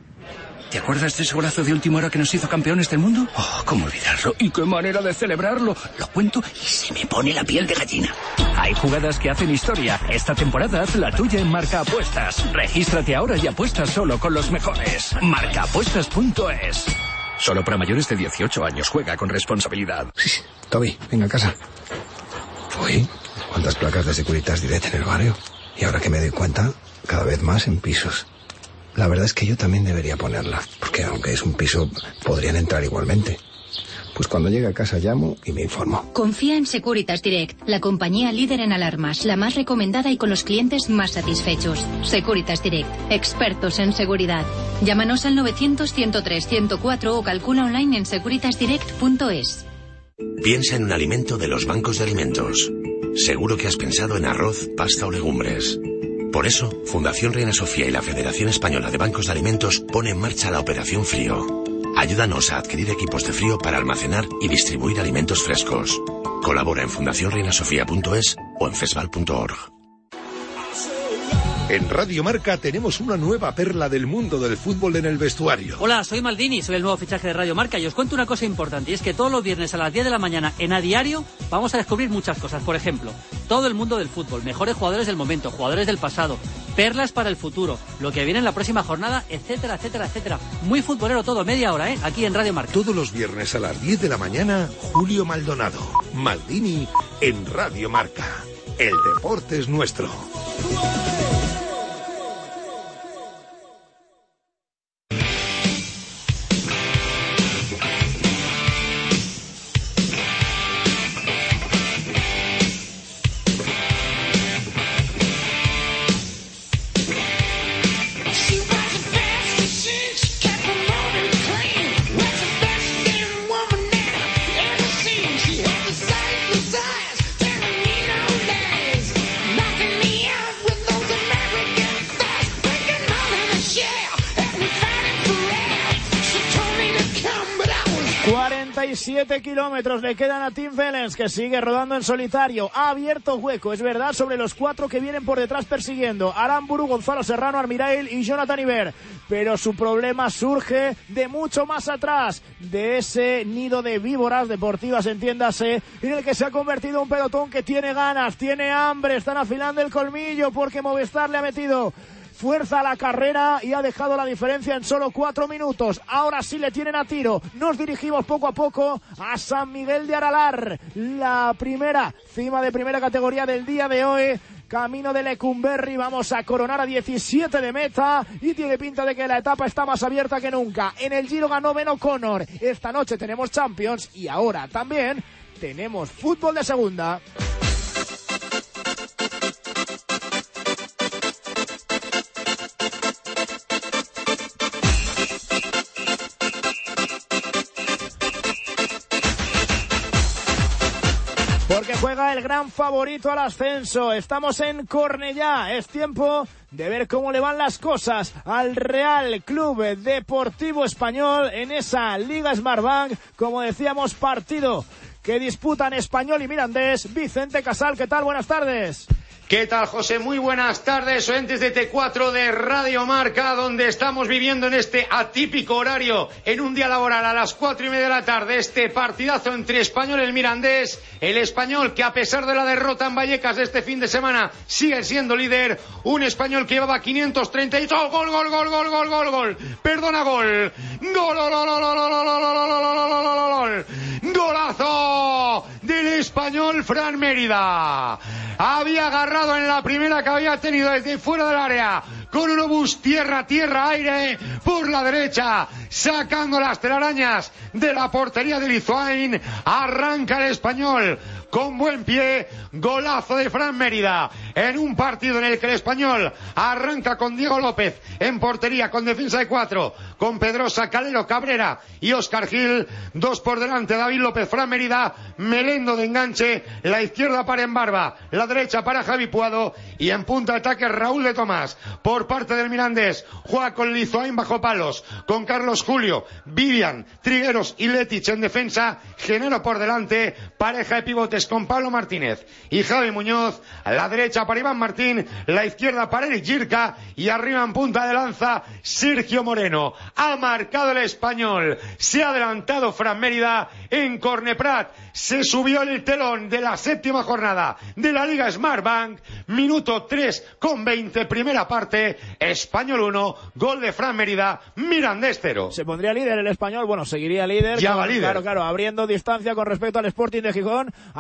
Speaker 13: ¿Te acuerdas de ese golazo de última hora que nos hizo campeones del mundo? Oh, ¿cómo olvidarlo? ¿Y qué manera de celebrarlo? Lo cuento y se me pone la piel de gallina. Hay jugadas que hacen historia. Esta temporada haz la tuya en Marca Apuestas. Regístrate ahora y apuesta solo con los mejores. marca apuestas punto es. Solo para mayores de dieciocho años. Juega con responsabilidad.
Speaker 20: Toby, venga a casa. Uy, ¿cuántas placas de Securitas Direct en el barrio? Y ahora que me doy cuenta, cada vez más en pisos. La verdad es que yo también debería ponerla, porque aunque es un piso, podrían entrar igualmente. Pues cuando llegue a casa llamo y me informo.
Speaker 19: Confía en Securitas Direct, la compañía líder en alarmas, la más recomendada y con los clientes más satisfechos. Securitas Direct, expertos en seguridad. Llámanos al novecientos, ciento tres, ciento cuatro o calcula online en securitas direct punto es.
Speaker 21: Piensa en un alimento de los bancos de alimentos. Seguro que has pensado en arroz, pasta o legumbres. Por eso, Fundación Reina Sofía y la Federación Española de Bancos de Alimentos pone en marcha la Operación Frío. Ayúdanos a adquirir equipos de frío para almacenar y distribuir alimentos frescos. Colabora en fundación reina sofía punto es o en fesval punto org.
Speaker 5: En Radio Marca tenemos una nueva perla del mundo del fútbol en el vestuario.
Speaker 22: Hola, soy Maldini, soy el nuevo fichaje de Radio Marca y os cuento una cosa importante, y es que todos los viernes a las diez de la mañana en A Diario vamos a descubrir muchas cosas. Por ejemplo, todo el mundo del fútbol, mejores jugadores del momento, jugadores del pasado, perlas para el futuro, lo que viene en la próxima jornada, etcétera, etcétera, etcétera. Muy futbolero todo, media hora, ¿eh? Aquí en Radio Marca.
Speaker 5: Todos los viernes a las diez de la mañana, Julio Maldonado, Maldini en Radio Marca. El deporte es nuestro.
Speaker 6: cuarenta y siete kilómetros le quedan a Tim Wellens, que sigue rodando en solitario. Ha abierto hueco, es verdad, sobre los cuatro que vienen por detrás persiguiendo. Aramburu, Gonzalo Serrano, Armirail y Jonathan Iber. Pero su problema surge de mucho más atrás, de ese nido de víboras deportivas, entiéndase, en el que se ha convertido un pelotón que tiene ganas, tiene hambre, están afilando el colmillo porque Movistar le ha metido fuerza a la carrera y ha dejado la diferencia en solo cuatro minutos. Ahora sí le tienen a tiro. Nos dirigimos poco a poco a San Miguel de Aralar, la primera cima de primera categoría del día de hoy. Camino de Lecumberri, vamos a coronar a diecisiete de meta y tiene pinta de que la etapa está más abierta que nunca. En el Giro ganó Ben O'Connor. Esta noche tenemos Champions y ahora también tenemos fútbol de segunda. Porque juega el gran favorito al ascenso. Estamos en Cornellá. Es tiempo de ver cómo le van las cosas al Real Club Deportivo Español en esa Liga Smartbank. Como decíamos, partido que disputan Español y Mirandés. Vicente Casal, ¿qué tal? Buenas tardes.
Speaker 23: ¿Qué tal, José? Muy buenas tardes, oyentes de T cuatro de Radio Marca, donde estamos viviendo en este atípico horario, en un día laboral a las cuatro y media de la tarde, este partidazo entre Español y el Mirandés. El Español, que a pesar de la derrota en Vallecas de este fin de semana, sigue siendo líder. Un Español que llevaba quinientos treinta y... ¡Oh, gol, gol, gol, gol, gol, gol, gol! ¡Perdona, gol! ¡Gol, gol, gol, gol, gol, gol! ¡Golazo del Español, Fran Mérida! Había agarrado en la primera que había tenido desde fuera del área, con un obús tierra, tierra, aire, por la derecha, sacando las telarañas de la portería de Lizoain. Arranca el Español con buen pie, golazo de Fran Mérida, en un partido en el que el Español arranca con Diego López en portería, con defensa de cuatro, con Pedrosa, Calero, Cabrera y Óscar Gil, dos por delante, David López, Fran Mérida, Melendo de enganche, la izquierda para Embarba, la derecha para Javi Puado, y en punta de ataque Raúl de Tomás. Por parte del Mirandés, juega con Lizoain bajo palos, con Carlos Julio, Vivian, Trigueros y Letic en defensa, Genero por delante, pareja de pivotes con Pablo Martínez y Javi Muñoz, a la derecha para Iván Martín, la izquierda para Eric Girka, y arriba en punta de lanza Sergio Moreno. Ha marcado el Español, se ha adelantado Fran Mérida en Corneprat, se subió el telón de la séptima jornada de la Liga Smartbank, minuto tres con veinte, primera parte, Español uno, gol de Fran Mérida, Mirandés cero.
Speaker 6: Se pondría líder el Español, bueno, seguiría líder.
Speaker 23: Ya
Speaker 6: con,
Speaker 23: va líder.
Speaker 6: Claro, claro, abriendo distancia con respecto al Sporting de Gijón.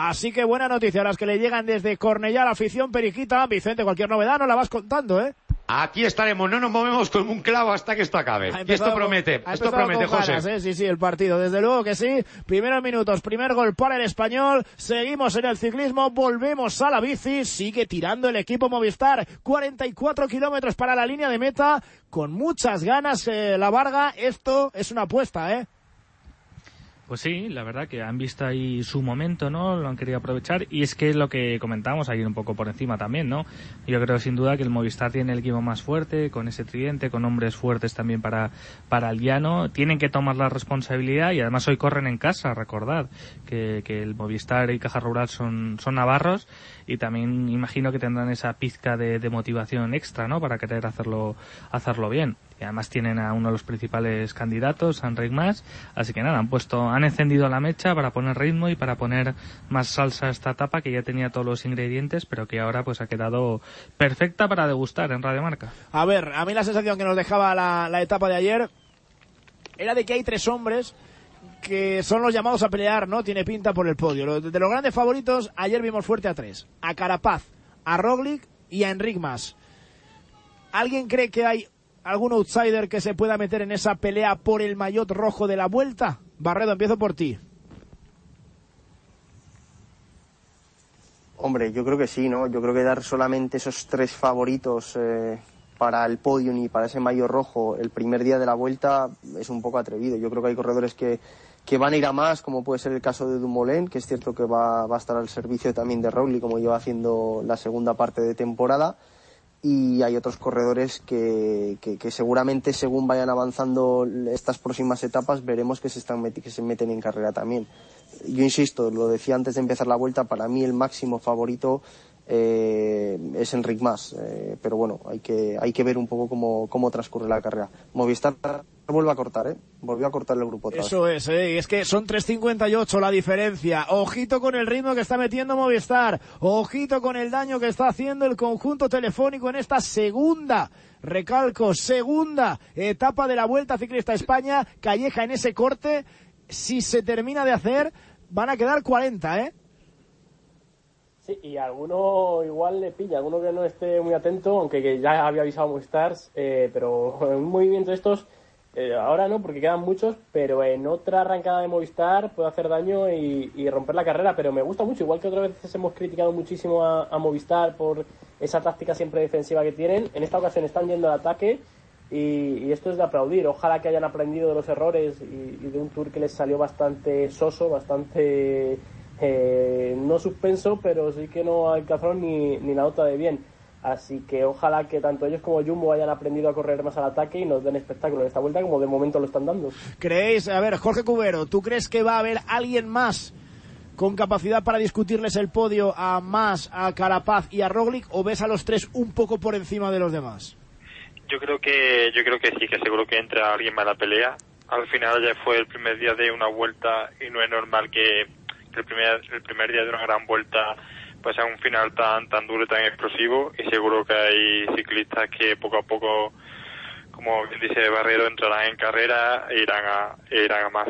Speaker 6: Así que buena noticia las que le llegan desde Cornellá, la afición periquita. Vicente, cualquier novedad nos la vas contando, ¿eh?
Speaker 23: Aquí estaremos, no nos movemos con un clavo hasta que esto acabe. Y esto promete,
Speaker 6: con,
Speaker 23: esto promete, José.
Speaker 6: Ganas, ¿eh? Sí, sí, el partido, desde luego que sí. Primeros minutos, primer gol para el Español. Seguimos en el ciclismo, volvemos a la bici. Sigue tirando el equipo Movistar. cuarenta y cuatro kilómetros para la línea de meta. Con muchas ganas, eh, la Varga. Esto es una apuesta, ¿eh?
Speaker 7: Pues sí, la verdad que han visto ahí su momento, ¿no? Lo han querido aprovechar y es que es lo que comentábamos ahí un poco por encima también, ¿no? Yo creo sin duda que el Movistar tiene el equipo más fuerte, con ese tridente, con hombres fuertes también para, para el llano. Tienen que tomar la responsabilidad y además hoy corren en casa, recordad que, que el Movistar y Caja Rural son, son navarros y también imagino que tendrán esa pizca de, de motivación extra, ¿no? Para querer hacerlo, hacerlo bien. Y además tienen a uno de los principales candidatos, a Enric Mas, así que nada, han puesto, han encendido la mecha para poner ritmo y para poner más salsa a esta etapa que ya tenía todos los ingredientes, pero que ahora pues ha quedado perfecta para degustar en Radio Marca.
Speaker 6: A ver, a mí la sensación que nos dejaba la, la etapa de ayer era de que hay tres hombres que son los llamados a pelear, ¿no? Tiene pinta por el podio. De los grandes favoritos, ayer vimos fuerte a tres. A Carapaz, a Roglic y a Enric Mas. ¿Alguien cree que hay algún outsider que se pueda meter en esa pelea por el maillot rojo de la Vuelta? Barredo, empiezo por ti.
Speaker 8: Hombre, yo creo que sí, ¿no? Yo creo que dar solamente esos tres favoritos eh, para el podium y para ese maillot rojo el primer día de la Vuelta es un poco atrevido. Yo creo que hay corredores que, que van a ir a más, como puede ser el caso de Dumoulin, que es cierto que va, va a estar al servicio también de Roglic, como lleva haciendo la segunda parte de temporada. Y hay otros corredores que, que, que seguramente según vayan avanzando estas próximas etapas veremos que se están met- que se meten en carrera también. Yo insisto, lo decía antes de empezar la Vuelta, para mí el máximo favorito eh, es Enric Mas, eh, pero bueno, hay que hay que ver un poco cómo, cómo transcurre la carrera. Movistar vuelve a cortar, ¿eh? Volvió a cortar el grupo otra vez.
Speaker 6: Eso es, ¿eh? Es que son tres cincuenta y ocho la diferencia. Ojito con el ritmo que está metiendo Movistar. Ojito con el daño que está haciendo el conjunto telefónico en esta segunda, recalco, segunda etapa de la Vuelta Ciclista a España. Calleja en ese corte. Si se termina de hacer, van a quedar cuarenta, ¿eh?
Speaker 9: Sí, y alguno igual le pilla, alguno que no esté muy atento, aunque que ya había avisado Movistar, eh, pero en un movimiento de estos, eh, ahora no, porque quedan muchos, pero en otra arrancada de Movistar puede hacer daño y, y romper la carrera, pero me gusta mucho, igual que otras veces hemos criticado muchísimo a, a Movistar por esa táctica siempre defensiva que tienen, en esta ocasión están yendo al ataque y, y esto es de aplaudir. Ojalá que hayan aprendido de los errores y, y de un Tour que les salió bastante soso, bastante... Eh, no suspenso, pero sí que no alcanzaron ni, ni la nota de bien. Así que ojalá que tanto ellos como Jumbo hayan aprendido a correr más al ataque y nos den espectáculo en esta Vuelta, como de momento lo están dando.
Speaker 6: ¿Creéis? A ver, Jorge Cubero, ¿tú crees que va a haber alguien más con capacidad para discutirles el podio a Mas, a Carapaz y a Roglic, o ves a los tres un poco por encima de los demás?
Speaker 10: Yo creo que yo creo que sí, que seguro que entra alguien más a la pelea. Al final ya fue el primer día de una Vuelta y no es normal que el primer el primer día de una gran Vuelta pues a un final tan tan duro y tan explosivo, y seguro que hay ciclistas que poco a poco, como bien dice Barredo, entrarán en carrera e irán a, e irán a más.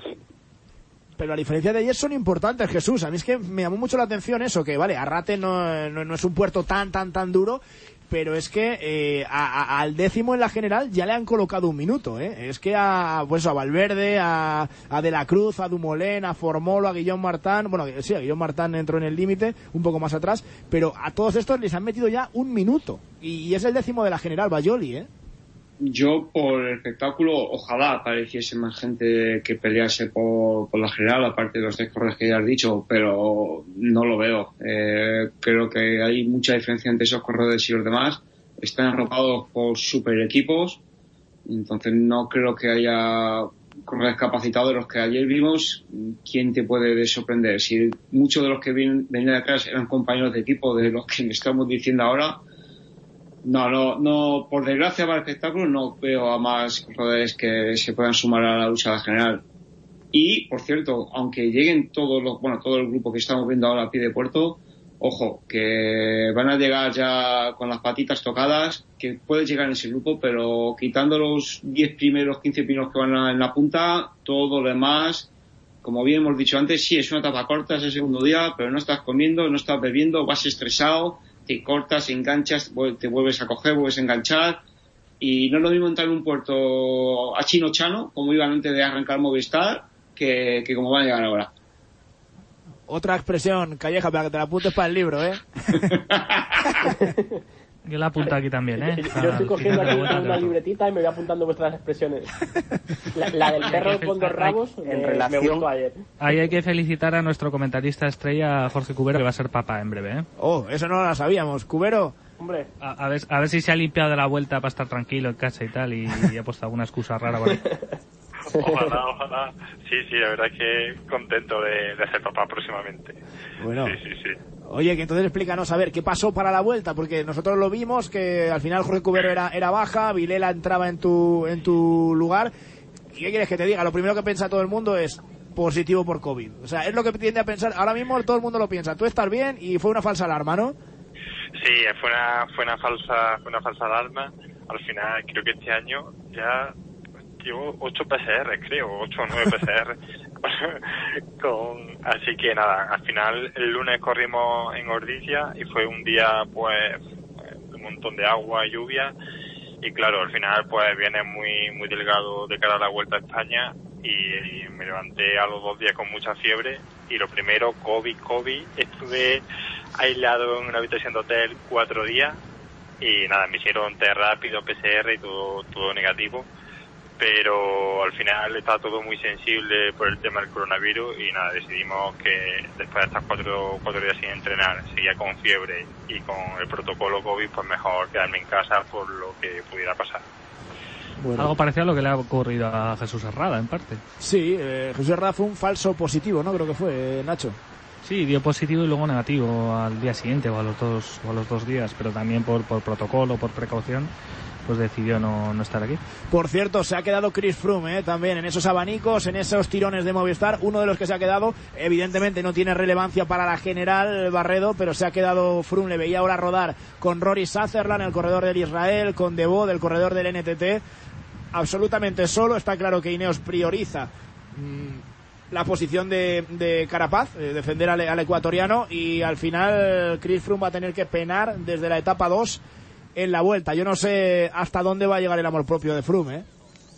Speaker 6: Pero la diferencia de ayer son importantes, Jesús. A mí es que me llamó mucho la atención eso, que vale, Arrate no, no, no es un puerto tan tan tan duro, pero es que eh, a, a, al décimo en la general ya le han colocado un minuto, ¿eh? Es que a, pues a Valverde, a, a De la Cruz, a Dumoulin, a Formolo, a Guillaume Martin, bueno, sí, a Guillaume Martin entró en el límite, un poco más atrás, pero a todos estos les han metido ya un minuto, y, y es el décimo de la general, Bayoli, ¿eh?
Speaker 11: Yo, por el espectáculo, ojalá apareciese más gente que pelease por, por la general, aparte de los tres corredores que ya has dicho, pero no lo veo. Eh, creo que hay mucha diferencia entre esos corredores y los demás. Están arropados por super equipos, entonces no creo que haya corredores capacitados de los que ayer vimos. ¿Quién te puede sorprender? Si muchos de los que vienen, venían atrás eran compañeros de equipo de los que estamos diciendo ahora. No, no, no, por desgracia para el espectáculo no veo a más corredores que se puedan sumar a la lucha general. Y, por cierto, aunque lleguen todos los, bueno, todo el grupo que estamos viendo ahora a pie de puerto, ojo, que van a llegar ya con las patitas tocadas, que puede llegar en ese grupo, pero quitando los diez primeros, quince primeros que van en la punta, todo lo demás como bien hemos dicho antes, sí, es una etapa corta, es el segundo día, pero no estás comiendo, no estás bebiendo, vas estresado, te cortas, enganchas, te vuelves a coger, vuelves a enganchar, y no es lo mismo entrar en un puerto a chino chano, como iban antes de arrancar Movistar, que, que como van a llegar ahora.
Speaker 6: Otra expresión, Calleja, para que te la apuntes para el libro, ¿eh?
Speaker 7: Yo la apunto aquí también, ¿eh?
Speaker 9: Yo, yo estoy cogiendo aquí una, una libretita y me voy apuntando vuestras expresiones. La, la del perro con dos rabos
Speaker 8: en
Speaker 9: me,
Speaker 8: relación...
Speaker 9: me gustó ayer.
Speaker 7: Ahí hay que felicitar a nuestro comentarista estrella, Jorge Cubero, que va a ser papá en breve, ¿eh?
Speaker 6: Oh, eso no lo sabíamos. Cubero...
Speaker 9: Hombre.
Speaker 7: A, a, ver, a ver si se ha limpiado de la vuelta para estar tranquilo en casa y tal, y, y ha puesto alguna excusa rara por ahí.
Speaker 1: Ojalá, ojalá. Sí, sí, la verdad es que contento de, de ser papá próximamente.
Speaker 6: Bueno.
Speaker 1: Sí, sí, sí.
Speaker 6: Oye, que entonces explícanos, a ver, ¿qué pasó para la vuelta? Porque nosotros lo vimos, que al final Jorge Cubero era, era baja, Vilela entraba en tu, en tu lugar. ¿Y qué quieres que te diga? Lo primero que piensa todo el mundo es positivo por COVID. O sea, es lo que tiende a pensar. Ahora mismo todo el mundo lo piensa. Tú estás bien y fue una falsa alarma, ¿no?
Speaker 1: Sí, fue una, fue una falsa, fue una falsa alarma. Al final, creo que este año ya llevo ocho P C R, creo, ocho o nueve P C R. Con, así que nada, al final el lunes corrimos en Ordizia y fue un día pues un montón de agua, lluvia, y claro, al final pues viene muy muy delgado de cara a la Vuelta a España y, y me levanté a los dos días con mucha fiebre y lo primero, COVID, COVID, estuve aislado en una habitación de hotel cuatro días y nada, me hicieron test rápido, P C R y todo, todo negativo. Pero al final está todo muy sensible por el tema del coronavirus y nada, decidimos que después de estar cuatro, cuatro días sin entrenar, seguía con fiebre y con el protocolo COVID, pues mejor quedarme en casa por lo que pudiera pasar.
Speaker 7: Bueno. Algo parecido a lo que le ha ocurrido a Jesús Herrada, en parte.
Speaker 6: Sí, eh, Jesús Herrada fue un falso positivo, ¿no? Creo que fue, eh, Nacho.
Speaker 7: Sí, dio positivo y luego negativo al día siguiente o a los dos, o a los dos días, pero también por, por protocolo, por precaución, pues decidió no, no estar aquí.
Speaker 6: Por cierto, se ha quedado Chris Froome, ¿eh? También en esos abanicos, en esos tirones de Movistar. Uno de los que se ha quedado, evidentemente no tiene relevancia para la general, Barredo, pero se ha quedado Froome. Le veía ahora rodar con Rory Sutherland, el corredor del Israel, con Debo, del corredor del N T T. Absolutamente solo. Está claro que Ineos prioriza mmm, la posición de, de Carapaz, eh, defender al, al ecuatoriano, y al final Chris Froome va a tener que penar desde la etapa dos en la Vuelta. Yo no sé hasta dónde va a llegar el amor propio de Froome, ¿eh?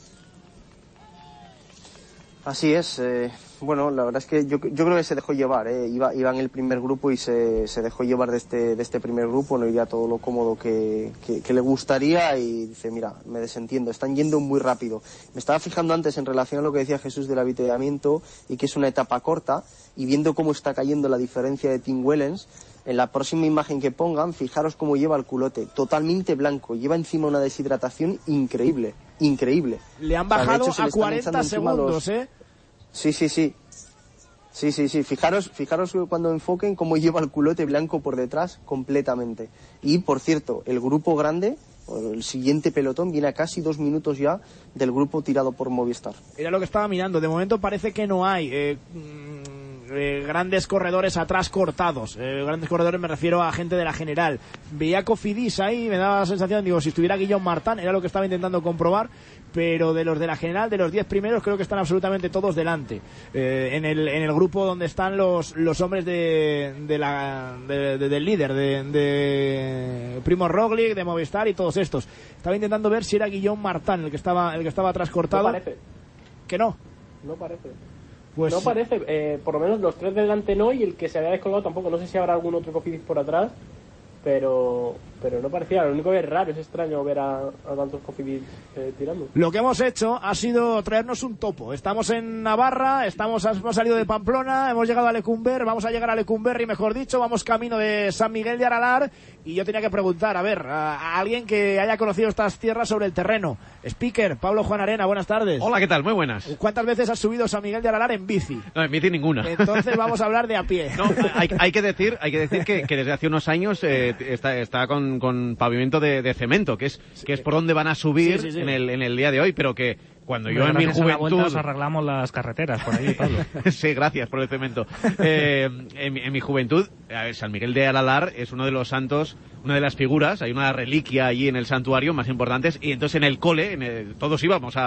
Speaker 8: Así es. Eh, bueno, la verdad es que yo, yo creo que se dejó llevar, ¿eh? Iba, iba en el primer grupo y se, se dejó llevar de este, de este primer grupo, no iría todo lo cómodo que, que, que le gustaría y dice, mira, me desentiendo, están yendo muy rápido. Me estaba fijando antes en relación a lo que decía Jesús del avituallamiento y que es una etapa corta, y viendo cómo está cayendo la diferencia de Tim Wellens. En la próxima imagen que pongan, fijaros cómo lleva el culote, totalmente blanco, lleva encima una deshidratación increíble, increíble.
Speaker 6: Le han bajado, o sea,
Speaker 8: a
Speaker 6: cuarenta segundos, los... ¿eh?
Speaker 8: Sí, sí, sí. Sí, sí, sí. Fijaros, fijaros cuando enfoquen cómo lleva el culote blanco por detrás completamente. Y, por cierto, el grupo grande, el siguiente pelotón, viene a casi dos minutos ya del grupo tirado por Movistar.
Speaker 6: Era lo que estaba mirando. De momento parece que no hay... Eh... Eh, grandes corredores atrás cortados. Eh, grandes corredores me refiero a gente de la general. Veía Cofidis ahí, me daba la sensación, digo, si estuviera Guillaume Martin, era lo que estaba intentando comprobar, pero de los de la general, de los diez primeros, creo que están absolutamente todos delante. Eh, en el en el grupo donde están los los hombres de, de la de, de, del líder, de, de Primož Roglic, de Movistar y todos estos. Estaba intentando ver si era Guillaume Martin el que estaba el que estaba atrás cortado.
Speaker 9: No parece.
Speaker 6: Que no.
Speaker 9: No parece.
Speaker 6: Pues
Speaker 9: no parece, eh, por lo menos los tres delante no, y el que se había descolgado tampoco. No sé si habrá algún otro Cofidis por atrás, pero pero no parecía. Lo único que es raro, es extraño ver a, a tantos Cofidis eh, tirando.
Speaker 6: Lo que hemos hecho ha sido traernos un topo. Estamos en Navarra, estamos hemos salido de Pamplona, hemos llegado a Lecumber, vamos a llegar a Lecumberri, mejor dicho, vamos camino de San Miguel de Aralar, y yo tenía que preguntar, a ver, a, a alguien que haya conocido estas tierras sobre el terreno. Speaker, Pablo Juan Arena, buenas tardes.
Speaker 2: Hola, ¿qué tal? Muy buenas.
Speaker 6: ¿Cuántas veces has subido San Miguel de Aralar en bici?
Speaker 2: No, en bici ninguna.
Speaker 6: Entonces vamos a hablar de a pie.
Speaker 2: No, hay, hay que decir, hay que decir que, que desde hace unos años eh, está, está con, con pavimento de, de cemento, que es, sí. que es por donde van a subir sí, sí, sí. En, el, en el día de hoy, pero que cuando yo en mi juventud...
Speaker 7: Nos arreglamos las carreteras por ahí, Pablo.
Speaker 2: Sí, gracias por el cemento. Eh, en, en mi juventud, a ver, San Miguel de Aralar es uno de los santos, una de las figuras, hay una reliquia allí en el santuario más importantes, y entonces en el cole, en el, todos íbamos a,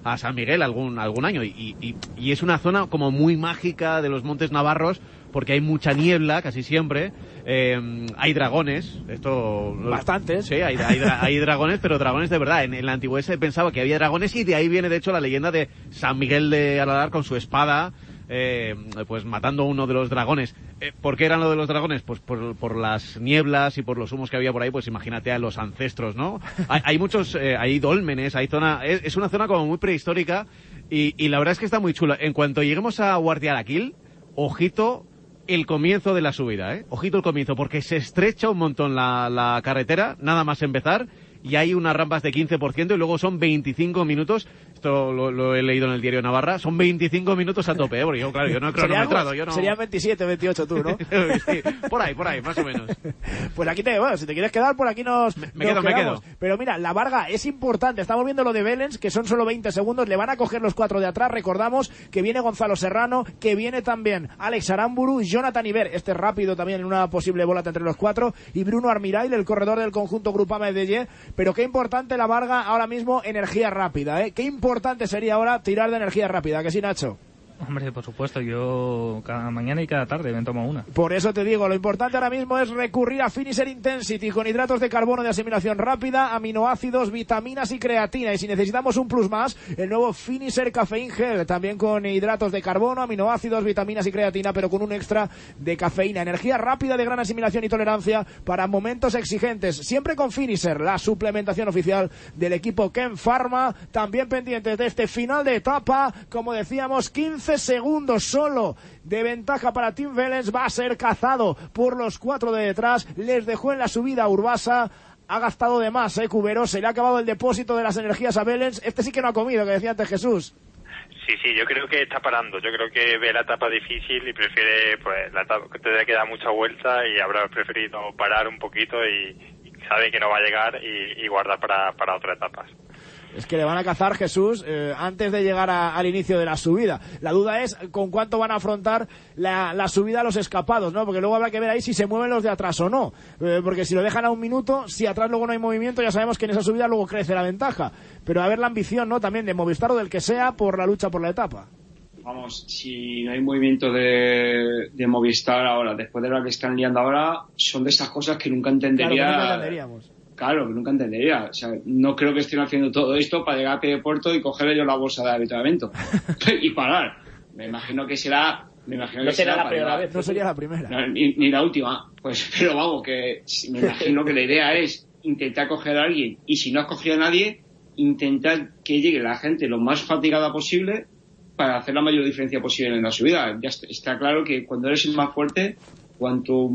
Speaker 2: a San Miguel algún algún año y, y, y es una zona como muy mágica de los Montes Navarros porque hay mucha niebla casi siempre, eh, hay dragones, esto
Speaker 6: bastantes,
Speaker 2: sí, hay, hay, hay dragones, pero dragones de verdad. En, en la antigüedad se pensaba que había dragones y de ahí viene de hecho la leyenda de San Miguel de Aladar con su espada. Eh, pues matando uno de los dragones. Eh, ¿Por qué eran lo de los dragones? Pues por, por las nieblas y por los humos que había por ahí, pues imagínate a los ancestros, ¿no? Hay, hay muchos, eh, hay dólmenes, hay zona, es, es una zona como muy prehistórica y, y la verdad es que está muy chula. En cuanto lleguemos a Guardialaquil, ojito el comienzo de la subida, ¿eh? Ojito el comienzo, porque se estrecha un montón la, la carretera, nada más empezar, y hay unas rampas de quince por ciento y luego son veinticinco minutos. Esto lo, lo he leído en el diario Navarra. Son veinticinco minutos a tope, ¿eh? Porque yo, claro, yo no he cronometrado. Yo no...
Speaker 6: Serían veintisiete, veintiocho tú, ¿no?
Speaker 2: Sí, por ahí, por ahí, más o menos.
Speaker 6: Pues aquí te, bueno, si te quieres quedar, por aquí nos,
Speaker 2: me,
Speaker 6: nos
Speaker 2: me quedo,
Speaker 6: quedamos.
Speaker 2: me quedo.
Speaker 6: Pero mira, la Varga es importante. Estamos viendo lo de Belens, que son solo veinte segundos. Le van a coger los cuatro de atrás. Recordamos que viene Gonzalo Serrano, que viene también Alex Aramburu, Jonathan Iber, este rápido también en una posible volata entre los cuatro, y Bruno Armirail, el corredor del conjunto Grupama de Ye. Pero qué importante la Varga ahora mismo, energía rápida, ¿eh? Qué importante sería ahora tirar de energía rápida, ¿que sí, Nacho?
Speaker 7: Hombre, por supuesto, yo cada mañana y cada tarde me tomo una.
Speaker 6: Por eso te digo, lo importante ahora mismo es recurrir a Finisher Intensity con hidratos de carbono de asimilación rápida, aminoácidos, vitaminas y creatina. Y si necesitamos un plus más, el nuevo Finisher Caffeine Gel, también con hidratos de carbono, aminoácidos, vitaminas y creatina, pero con un extra de cafeína. Energía rápida de gran asimilación y tolerancia para momentos exigentes. Siempre con Finisher, la suplementación oficial del equipo Ken Pharma. También pendientes de este final de etapa, como decíamos, quince segundos solo de ventaja para Tim Wellens. Va a ser cazado por los cuatro de detrás. Les dejó en la subida a Urbasa. Ha gastado de más, eh, Cubero. Se le ha acabado el depósito de las energías a Wellens. Este sí que no ha comido, que decía antes Jesús.
Speaker 1: Sí, sí, yo creo que está parando. Yo creo que ve la etapa difícil y prefiere, pues, la etapa que todavía queda mucha vuelta y habrá preferido parar un poquito y, y sabe que no va a llegar y, y guardar para, para otras etapas.
Speaker 6: Es que le van a cazar, Jesús, eh, antes de llegar a, al inicio de la subida. La duda es con cuánto van a afrontar la, la subida a los escapados, ¿no? Porque luego habrá que ver ahí si se mueven los de atrás o no. Eh, porque si lo dejan a un minuto, si atrás luego no hay movimiento, ya sabemos que en esa subida luego crece la ventaja. Pero a ver la ambición, ¿no? También de Movistar o del que sea por la lucha por la etapa.
Speaker 11: Vamos, si no hay movimiento de, de Movistar ahora, después de lo que están liando ahora, son de esas cosas que nunca entendería.
Speaker 6: Claro, que nunca entenderíamos.
Speaker 11: Claro, que nunca entendería. O sea, no creo que estén haciendo todo esto para llegar a pie de puerto y coger yo la bolsa de habituamiento y parar. Me imagino que será... Me imagino
Speaker 6: no
Speaker 11: que
Speaker 6: será
Speaker 11: será
Speaker 6: la primera
Speaker 11: llegar,
Speaker 6: vez, no sería la primera.
Speaker 11: No, ni, ni la última. Pues, pero vamos, que me imagino que la idea es intentar coger a alguien y si no has cogido a nadie, intentar que llegue la gente lo más fatigada posible para hacer la mayor diferencia posible en la subida. Ya está, está claro que cuando eres el más fuerte, cuanto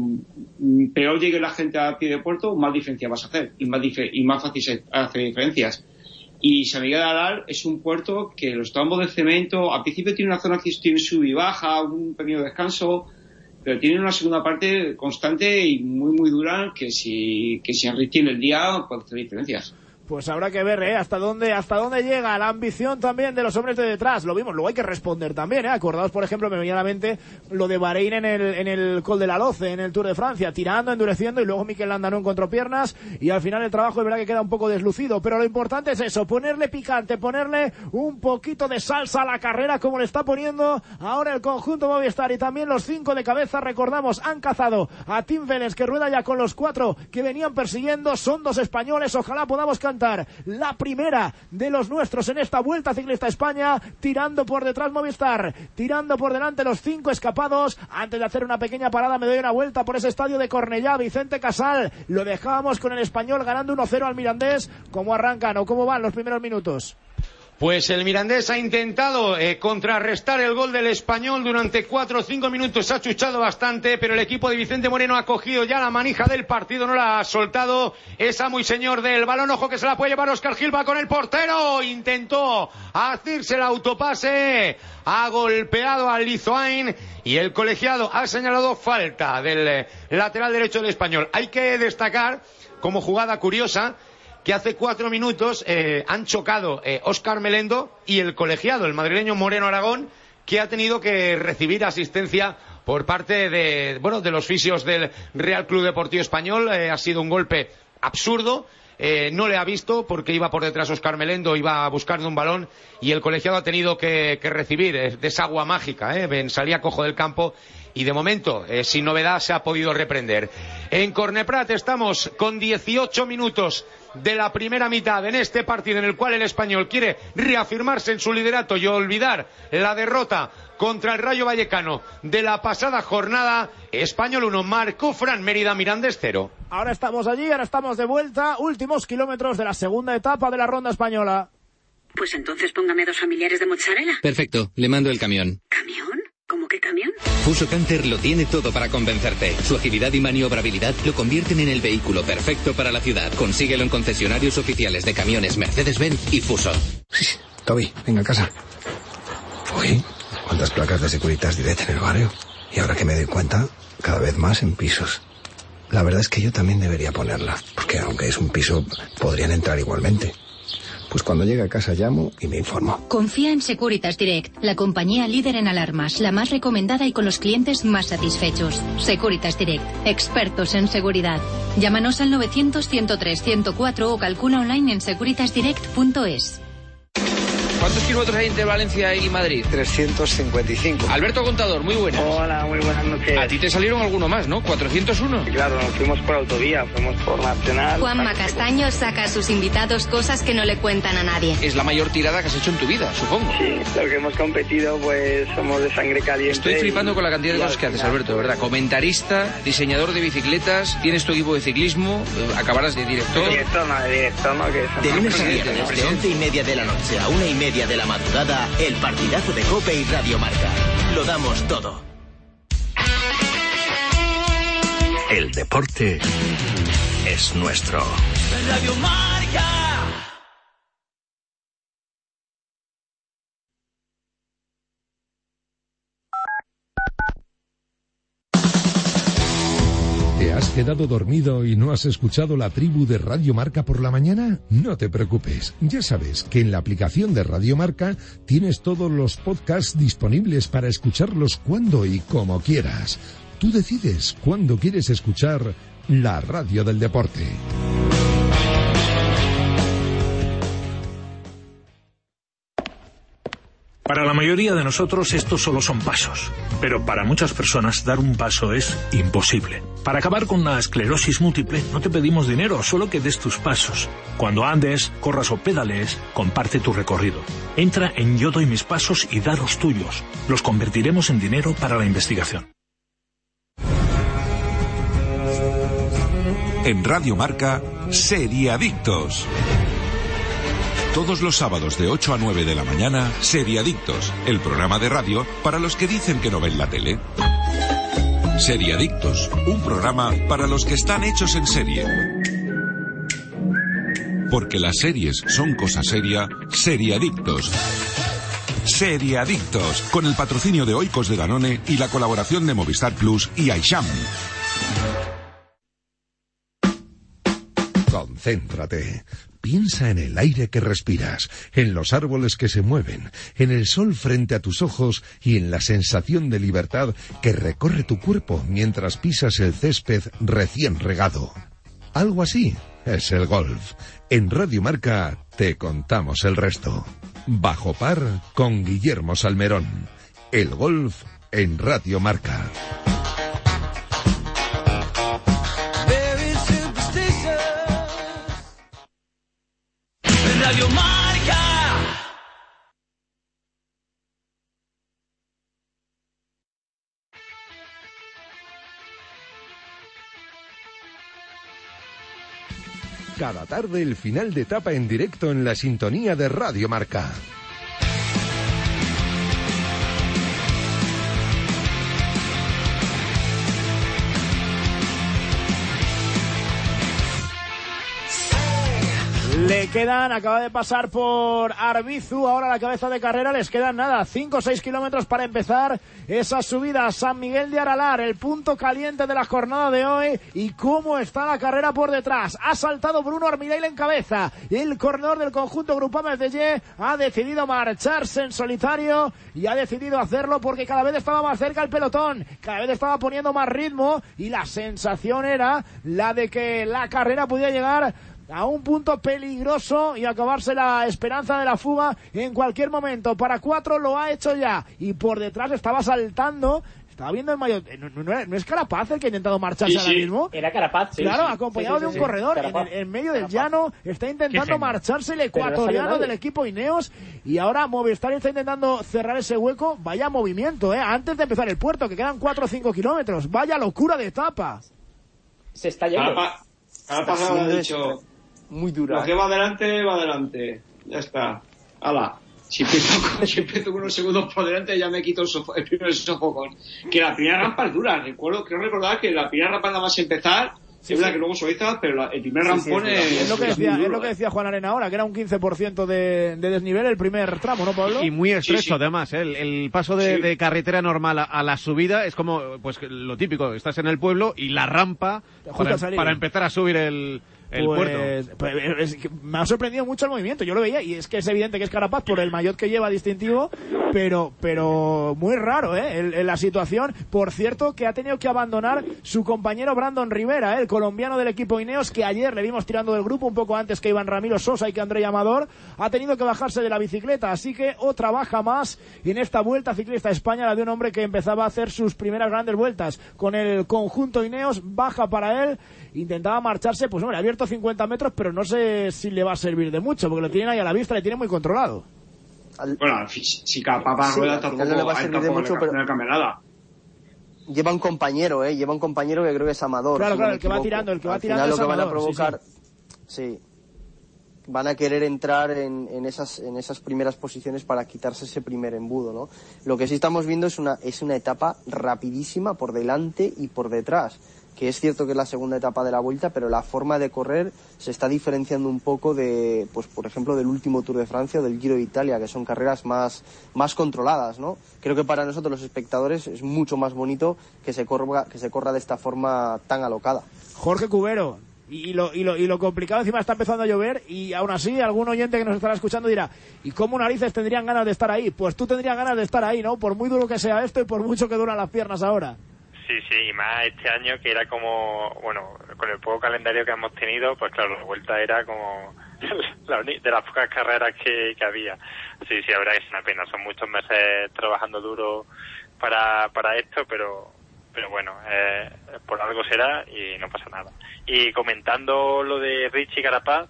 Speaker 11: peor llegue la gente a pie de puerto, más diferencia vas a hacer y más, dif- y más fácil se hace diferencias. Y San Miguel de Alar es un puerto que los tambos de cemento, al principio tiene una zona que tiene sub y baja, un pequeño descanso, pero tiene una segunda parte constante y muy muy dura que si, que si Enrique tiene el día puede hacer diferencias.
Speaker 6: Pues habrá que ver, ¿eh? Hasta dónde, hasta dónde llega la ambición también de los hombres de detrás. Lo vimos, luego hay que responder también, ¿eh? Acordaos, por ejemplo, me venía a la mente lo de Bahrein en el, en el Col de la Loce, en el Tour de Francia, tirando, endureciendo, y luego Mikel Landa no encontró piernas, y al final el trabajo es verdad que queda un poco deslucido, pero lo importante es eso, ponerle picante, ponerle un poquito de salsa a la carrera, como le está poniendo ahora el conjunto Movistar, y también los cinco de cabeza, recordamos, han cazado a Tim Wellens, que rueda ya con los cuatro que venían persiguiendo, son dos españoles, ojalá podamos cantar la primera de los nuestros en esta Vuelta Ciclista España, tirando por detrás Movistar, tirando por delante los cinco escapados. Antes de hacer una pequeña parada me doy una vuelta por ese estadio de Cornellá. Vicente Casal, lo dejábamos con el Español ganando uno cero al Mirandés. ¿Cómo arrancan o cómo van los primeros minutos?
Speaker 23: Pues el Mirandés ha intentado eh, contrarrestar el gol del Español durante cuatro o cinco minutos, se ha chuchado bastante, pero el equipo de Vicente Moreno ha cogido ya la manija del partido, no la ha soltado. Esa muy señor del balón, ojo que se la puede llevar Óscar Gil, va con el portero, intentó hacerse el autopase, ha golpeado al Lizoain y el colegiado ha señalado falta del eh, lateral derecho del Español. Hay que destacar como jugada curiosa que hace cuatro minutos eh, han chocado eh, Óscar Melendo y el colegiado, el madrileño Moreno Aragón, que ha tenido que recibir asistencia por parte de, bueno, de los fisios del Real Club Deportivo Español. Eh, ha sido un golpe absurdo. eh, no le ha visto porque iba por detrás Óscar Melendo, iba buscando un balón y el colegiado ha tenido que, que recibir eh, de esa agua mágica, eh, Ben salía cojo del campo y de momento, eh, sin novedad, se ha podido reprender. En Corneprat estamos con dieciocho minutos de la primera mitad en este partido en el cual el Español quiere reafirmarse en su liderato y olvidar la derrota contra el Rayo Vallecano de la pasada jornada. Español uno, marcó Fran Mérida, Mirandés cero.
Speaker 6: Ahora estamos allí, ahora estamos de vuelta, últimos kilómetros de la segunda etapa de la ronda española.
Speaker 3: Pues entonces póngame dos familiares de mozzarella.
Speaker 4: Perfecto, le mando el camión.
Speaker 3: ¿Camión? ¿Cómo que camión?
Speaker 4: Fuso Canter lo tiene todo para convencerte. Su agilidad y maniobrabilidad lo convierten en el vehículo perfecto para la ciudad. Consíguelo en concesionarios oficiales de camiones Mercedes-Benz y Fuso.
Speaker 20: Toby, venga a casa. Uy, cuántas placas de Securitas Direct en el barrio. Y ahora que me doy cuenta, cada vez más en pisos. La verdad es que yo también debería ponerla, porque aunque es un piso, podrían entrar igualmente. Pues cuando llegue a casa llamo y me informo.
Speaker 19: Confía en Securitas Direct, la compañía líder en alarmas, la más recomendada y con los clientes más satisfechos. Securitas Direct, expertos en seguridad. Llámanos al novecientos, ciento tres, ciento cuatro o calcula online en securitas direct punto es.
Speaker 12: ¿Cuántos kilómetros hay entre Valencia y Madrid?
Speaker 24: trescientos cincuenta y cinco.
Speaker 12: Alberto Contador, muy buenas.
Speaker 24: Hola, muy buenas noches.
Speaker 12: A ti te salieron alguno más, ¿no? cuatrocientos uno.
Speaker 24: Claro, nos fuimos por autovía, fuimos por Nacional.
Speaker 19: Juanma Castaño saca a sus invitados cosas que no le cuentan a nadie.
Speaker 12: Es la mayor tirada que has hecho en tu vida, supongo.
Speaker 24: Sí, lo que hemos competido, pues somos de sangre caliente.
Speaker 12: Estoy flipando con la cantidad de cosas que haces, Alberto, de verdad. Comentarista, diseñador de bicicletas, tienes tu equipo de ciclismo, acabarás de director.
Speaker 24: Director, no, de director, no, que
Speaker 25: de lunes a viernes, de once y media de la noche a una y media de la madrugada, el partidazo de COPE y Radio Marca. Lo damos todo.
Speaker 13: El deporte es nuestro.
Speaker 25: Radio Marca.
Speaker 5: ¿Te has quedado dormido y no has escuchado la tribu de Radio Marca por la mañana? No te preocupes, ya sabes que en la aplicación de Radio Marca tienes todos los podcasts disponibles para escucharlos cuando y como quieras. Tú decides cuándo quieres escuchar la radio del deporte.
Speaker 26: Para la mayoría de nosotros estos solo son pasos, pero para muchas personas dar un paso es imposible. Para acabar con la esclerosis múltiple no te pedimos dinero, solo que des tus pasos. Cuando andes, corras o pedalees, comparte tu recorrido. Entra en Yo doy mis pasos y da los tuyos. Los convertiremos en dinero para la investigación.
Speaker 27: En Radio Marca, Seriadictos. Todos los sábados de ocho a nueve de la mañana, Seriadictos, el programa de radio para los que dicen que no ven la tele. Seriadictos, un programa para los que están hechos en serie. Porque las series son cosa seria, Seriadictos. Seriadictos, con el patrocinio de Oikos de Danone y la colaboración de Movistar Plus y Aisham.
Speaker 5: Concéntrate. Piensa en el aire que respiras, en los árboles que se mueven, en el sol frente a tus ojos y en la sensación de libertad que recorre tu cuerpo mientras pisas el césped recién regado. Algo así es el golf. En Radio Marca te contamos el resto. Bajo par con Guillermo Salmerón. El golf en Radio Marca.
Speaker 25: Radio Marca.
Speaker 5: Cada tarde el final de etapa en directo en la sintonía de Radio Marca.
Speaker 6: Le quedan, acaba de pasar por Arbizu, ahora la cabeza de carrera, les quedan nada, cinco o seis kilómetros para empezar esa subida a San Miguel de Aralar, el punto caliente de la jornada de hoy. Y cómo está la carrera por detrás. Ha saltado Bruno Armirail en cabeza. El corredor del conjunto Grupama de Ye ha decidido marcharse en solitario y ha decidido hacerlo porque cada vez estaba más cerca el pelotón, cada vez estaba poniendo más ritmo y la sensación era la de que la carrera podía llegar a un punto peligroso y acabarse la esperanza de la fuga en cualquier momento. Para cuatro lo ha hecho ya, y por detrás estaba saltando. Estaba viendo el maillot. ¿No, no, no es Carapaz el que ha intentado marcharse
Speaker 9: sí,
Speaker 6: ahora
Speaker 9: sí.
Speaker 6: mismo?
Speaker 9: Era Carapaz, sí.
Speaker 6: Claro,
Speaker 9: sí.
Speaker 6: acompañado
Speaker 9: sí, sí, sí,
Speaker 6: de un corredor
Speaker 9: sí.
Speaker 6: en, en medio del llano. Está intentando marcharse el ecuatoriano
Speaker 9: no
Speaker 6: del equipo Ineos. Y ahora Movistar está intentando cerrar ese hueco. Vaya movimiento, ¿eh? Antes de empezar el puerto, que quedan cuatro o cinco kilómetros. Vaya locura de etapa.
Speaker 9: Se está yendo.
Speaker 11: Carapaz, Carapaz ha dicho...
Speaker 8: Muy dura.
Speaker 11: Lo que va adelante, va adelante. Ya está. ¡Hala! Si empiezo, con, si empiezo con unos segundos por delante, ya me quito el, sofo, el primer sofocón. Que la primera rampa es dura. Recuerdo, creo recordar que la primera rampa nada más empezar, sí, es verdad sí. que luego suaviza, pero la, el primer sí, rampón sí, es,
Speaker 6: es, es, lo que decía,
Speaker 11: duro,
Speaker 6: es lo que decía Juan Arena ahora, que era un quince por ciento de, de desnivel el primer tramo, ¿no, Pablo?
Speaker 2: Y muy estrecho,
Speaker 6: sí, sí.
Speaker 2: además, ¿eh? el, el paso de, sí. de carretera normal a, a la subida es como, pues lo típico, estás en el pueblo y la rampa para, para empezar a subir el... El
Speaker 6: pues,
Speaker 2: puerto.
Speaker 6: Pues, es, es, me ha sorprendido mucho el movimiento, yo lo veía, y es que es evidente que es Carapaz por el maillot que lleva distintivo, pero pero muy raro, ¿eh? El, el, la situación. Por cierto, que ha tenido que abandonar su compañero Brandon Rivera, ¿eh? El colombiano del equipo Ineos, que ayer le vimos tirando del grupo un poco antes que Iván Ramiro Sosa y que André Amador, ha tenido que bajarse de la bicicleta, así que otra baja más en esta Vuelta Ciclista a España, la de un hombre que empezaba a hacer sus primeras grandes vueltas con el conjunto Ineos. Baja para él, intentaba marcharse, pues hombre, abierto cincuenta metros, pero no sé si le va a servir de mucho, porque lo tienen ahí a la vista, le tiene muy controlado.
Speaker 11: Bueno, si, si Carapaz
Speaker 8: sí,
Speaker 11: rueda tampoco,
Speaker 8: no le va a servir de mucho, pero
Speaker 11: no cambia nada.
Speaker 8: Lleva un compañero, eh, lleva un compañero que creo que es Amador.
Speaker 6: Claro,
Speaker 8: si
Speaker 6: claro,
Speaker 8: no
Speaker 6: el que va tirando, el que va
Speaker 8: Al
Speaker 6: tirando
Speaker 8: final
Speaker 6: es
Speaker 8: lo que
Speaker 6: Amador,
Speaker 8: van a provocar,
Speaker 6: sí,
Speaker 8: sí. sí, van a querer entrar en, en esas en esas primeras posiciones para quitarse ese primer embudo, ¿no? Lo que sí estamos viendo es una es una etapa rapidísima por delante y por detrás, que es cierto que es la segunda etapa de la Vuelta, pero la forma de correr se está diferenciando un poco de, pues por ejemplo, del último Tour de Francia o del Giro de Italia, que son carreras más, más controladas, ¿no? Creo que para nosotros los espectadores es mucho más bonito que se corra, que se corra de esta forma tan alocada.
Speaker 6: Jorge Cubero, y lo, y lo, y lo complicado, encima está empezando a llover, y aún así algún oyente que nos estará escuchando dirá, ¿y cómo narices tendrían ganas de estar ahí? Pues tú tendrías ganas de estar ahí, ¿no? Por muy duro que sea esto y por mucho que duran las piernas ahora.
Speaker 1: Sí, sí, y más este año que era como, bueno, con el poco calendario que hemos tenido, pues claro, la Vuelta era como la de las pocas carreras que, que había. Sí, sí, la verdad que es una pena, son muchos meses trabajando duro para para esto, pero pero bueno, eh, por algo será y no pasa nada. Y comentando lo de Richie Carapaz,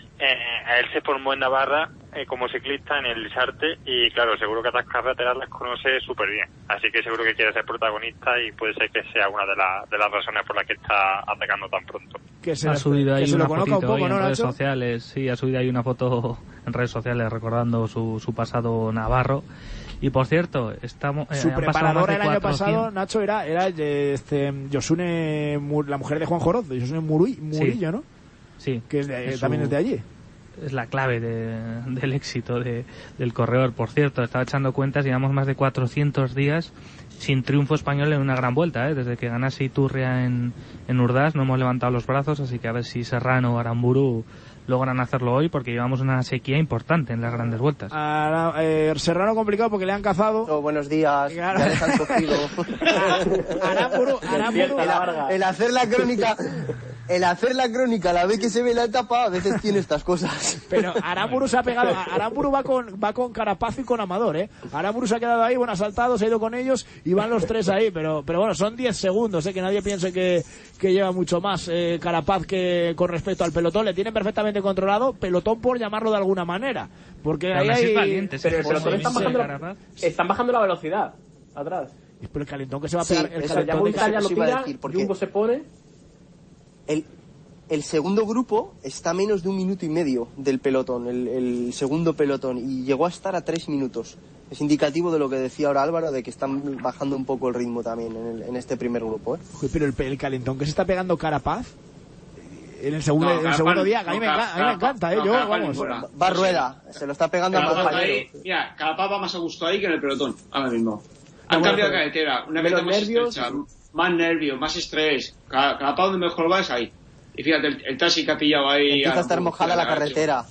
Speaker 1: eh, él se formó en Navarra eh, como ciclista en el Sarte y claro, seguro que estas carreteras las conoce súper bien, así que seguro que quiere ser protagonista y puede ser que sea una de, la, de las razones por las que está atacando tan pronto.
Speaker 7: Que se ha subido ahí una fotito un poco, hoy en ¿no, redes Nacho? sociales, sí, ha subido ahí una foto en redes sociales recordando su, su pasado navarro. Y por cierto, estamos eh,
Speaker 6: su preparadora el año
Speaker 7: cuatrocientos
Speaker 6: pasado, Nacho, era era este Yosune, la mujer de Juan Joroz, Yosune Muri, Murillo,
Speaker 7: sí.
Speaker 6: ¿no?
Speaker 7: Sí.
Speaker 6: Que es de,
Speaker 7: es
Speaker 6: también
Speaker 7: su,
Speaker 6: es de allí.
Speaker 7: Es la clave de, del éxito de, del corredor. Por cierto, estaba echando cuentas, llevamos más de cuatrocientos días sin triunfo español en una gran vuelta, ¿eh? Desde que ganase Iturria en, en Urdaz no hemos levantado los brazos, así que a ver si Serrano o Aramburu logran hacerlo hoy, porque llevamos una sequía importante en las grandes vueltas.
Speaker 6: A, eh, Serrano complicado porque le han cazado.
Speaker 8: Oh, buenos días, claro. Ya les han cogido.
Speaker 6: Aramburu, Aramburu,
Speaker 8: el, el hacer la crónica... El hacer la crónica, la vez que se ve la etapa, a veces tiene estas cosas.
Speaker 6: Pero Aramburu se ha pegado, Aramburu va con, va con Carapaz y con Amador, ¿eh? Aramburu se ha quedado ahí, bueno, asaltado, se ha ido con ellos y van los tres ahí, pero, pero bueno, son diez segundos, ¿eh? Que nadie piense que, que lleva mucho más eh, Carapaz que con respecto al pelotón, le tienen perfectamente controlado, pelotón por llamarlo de alguna manera, porque
Speaker 7: pero
Speaker 6: ahí hay...
Speaker 7: Valientes,
Speaker 9: pero el pelotón están bajando, la, están bajando la velocidad, atrás.
Speaker 6: Pero el calentón que se va a pegar,
Speaker 8: sí,
Speaker 6: el
Speaker 8: calentón
Speaker 9: de Italia lo tira,
Speaker 8: decir,
Speaker 9: Jumbo se pone...
Speaker 8: El, el segundo grupo está a menos de un minuto y medio del pelotón, el, el segundo pelotón, y llegó a estar a tres minutos. Es indicativo de lo que decía ahora Álvaro, de que están bajando un poco el ritmo también en, el, en este primer grupo, ¿eh?
Speaker 6: Pero el, el calentón que se está pegando Carapaz en el segundo, no, en el segundo día, no, a, mí me, Carapaz, a mí me encanta, ¿eh? No, yo,
Speaker 11: Carapaz,
Speaker 6: vamos.
Speaker 11: Fuera.
Speaker 8: Va a rueda, se lo está pegando
Speaker 11: Carapaz
Speaker 8: a compañero.
Speaker 11: Mira, Carapaz va más a gusto ahí que en el pelotón, ahora mismo. Han no, cambiado de carretera, una meta más
Speaker 9: nervios,
Speaker 11: estrecha, más nervios, más estrés. Carapaz donde mejor va es ahí. Y fíjate, el, el taxi que ha pillado ahí...
Speaker 8: Empieza a estar mojada la carretera.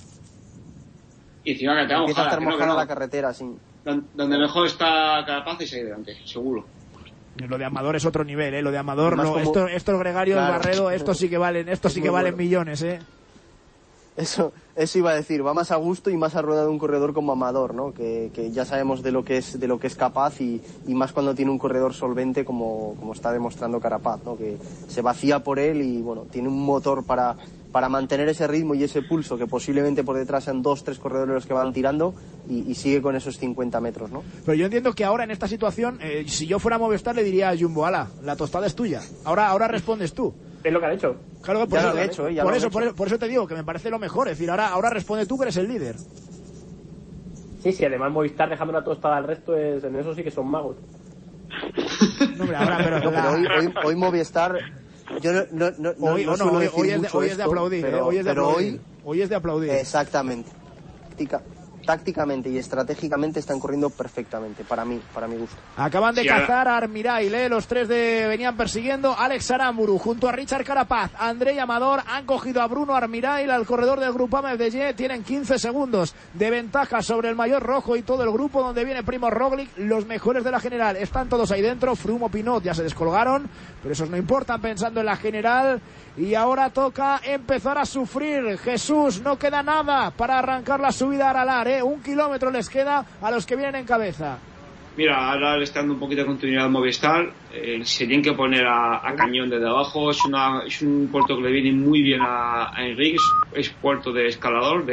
Speaker 11: Y encima que te va
Speaker 8: Empieza
Speaker 11: mojada.
Speaker 8: a estar
Speaker 11: que no,
Speaker 8: mojada
Speaker 11: que no.
Speaker 8: la carretera, sí.
Speaker 11: Donde mejor está Carapaz es ahí delante, seguro.
Speaker 6: Lo de Amador es otro nivel, ¿eh? Lo de Amador, lo,
Speaker 8: como...
Speaker 6: esto, estos gregarios,
Speaker 8: claro,
Speaker 6: Barredo, estos sí que valen, estos sí que valen bueno. millones, ¿eh?
Speaker 8: Eso, eso iba a decir, va más a gusto y más a rueda de un corredor como Amador, ¿no? Que, que ya sabemos de lo que es, de lo que es capaz y, y más cuando tiene un corredor solvente como, como está demostrando Carapaz, ¿no? Que se vacía por él y bueno, tiene un motor para, para mantener ese ritmo y ese pulso que posiblemente por detrás sean dos, tres corredores los que van tirando y, y sigue con esos cincuenta metros, ¿no?
Speaker 6: Pero yo entiendo que ahora en esta situación, eh, si yo fuera Movistar le diría a Jumbo, ala, la tostada es tuya, ahora, ahora respondes tú.
Speaker 9: Es lo que han hecho.
Speaker 6: Claro, por,
Speaker 8: ya
Speaker 6: eso,
Speaker 8: lo han hecho, ¿eh? Ya
Speaker 6: por,
Speaker 8: lo
Speaker 6: eso,
Speaker 8: han
Speaker 6: por,
Speaker 8: hecho.
Speaker 6: eso, por eso te digo que me parece lo mejor. Es decir, ahora, ahora responde tú que eres el líder.
Speaker 9: Sí, sí, además Movistar dejando una tostada al resto, es, en eso sí que son magos.
Speaker 6: No, hombre, ahora, pero,
Speaker 8: no,
Speaker 6: la...
Speaker 8: pero hoy, hoy, hoy Movistar... Yo no, no, no,
Speaker 6: hoy,
Speaker 8: no,
Speaker 6: no,
Speaker 8: suelo
Speaker 6: hoy,
Speaker 8: decir
Speaker 6: hoy, es de,
Speaker 8: mucho
Speaker 6: hoy es de
Speaker 8: esto,
Speaker 6: aplaudir,
Speaker 8: pero,
Speaker 6: eh, hoy es de
Speaker 8: pero
Speaker 6: aplaudir.
Speaker 8: Hoy,
Speaker 6: hoy es de aplaudir.
Speaker 8: Exactamente. Táctica, tácticamente y estratégicamente están corriendo perfectamente, para mí, para mi gusto.
Speaker 6: Acaban de
Speaker 8: sí,
Speaker 6: cazar a Armirail, ¿eh? Los tres de venían persiguiendo. Alex Aramburu junto a Richard Carapaz, Andrei Amador, han cogido a Bruno Armirail, al corredor del grupo A M F D G. Tienen quince segundos de ventaja sobre el mayor rojo y todo el grupo donde viene Primo Roglic. Los mejores de la general están todos ahí dentro. Froome, Pinot ya se descolgaron, pero esos no importan pensando en la general. Y ahora toca empezar a sufrir. Jesús, no queda nada para arrancar la subida a Aralar, ¿eh? Un kilómetro les queda a los que vienen en cabeza.
Speaker 11: Mira, ahora le está dando un poquito de continuidad al Movistar. Eh, se tienen que poner a, a cañón desde abajo. Es, una, es un puerto que le viene muy bien a, a Enrique. Es, es puerto de escalador, de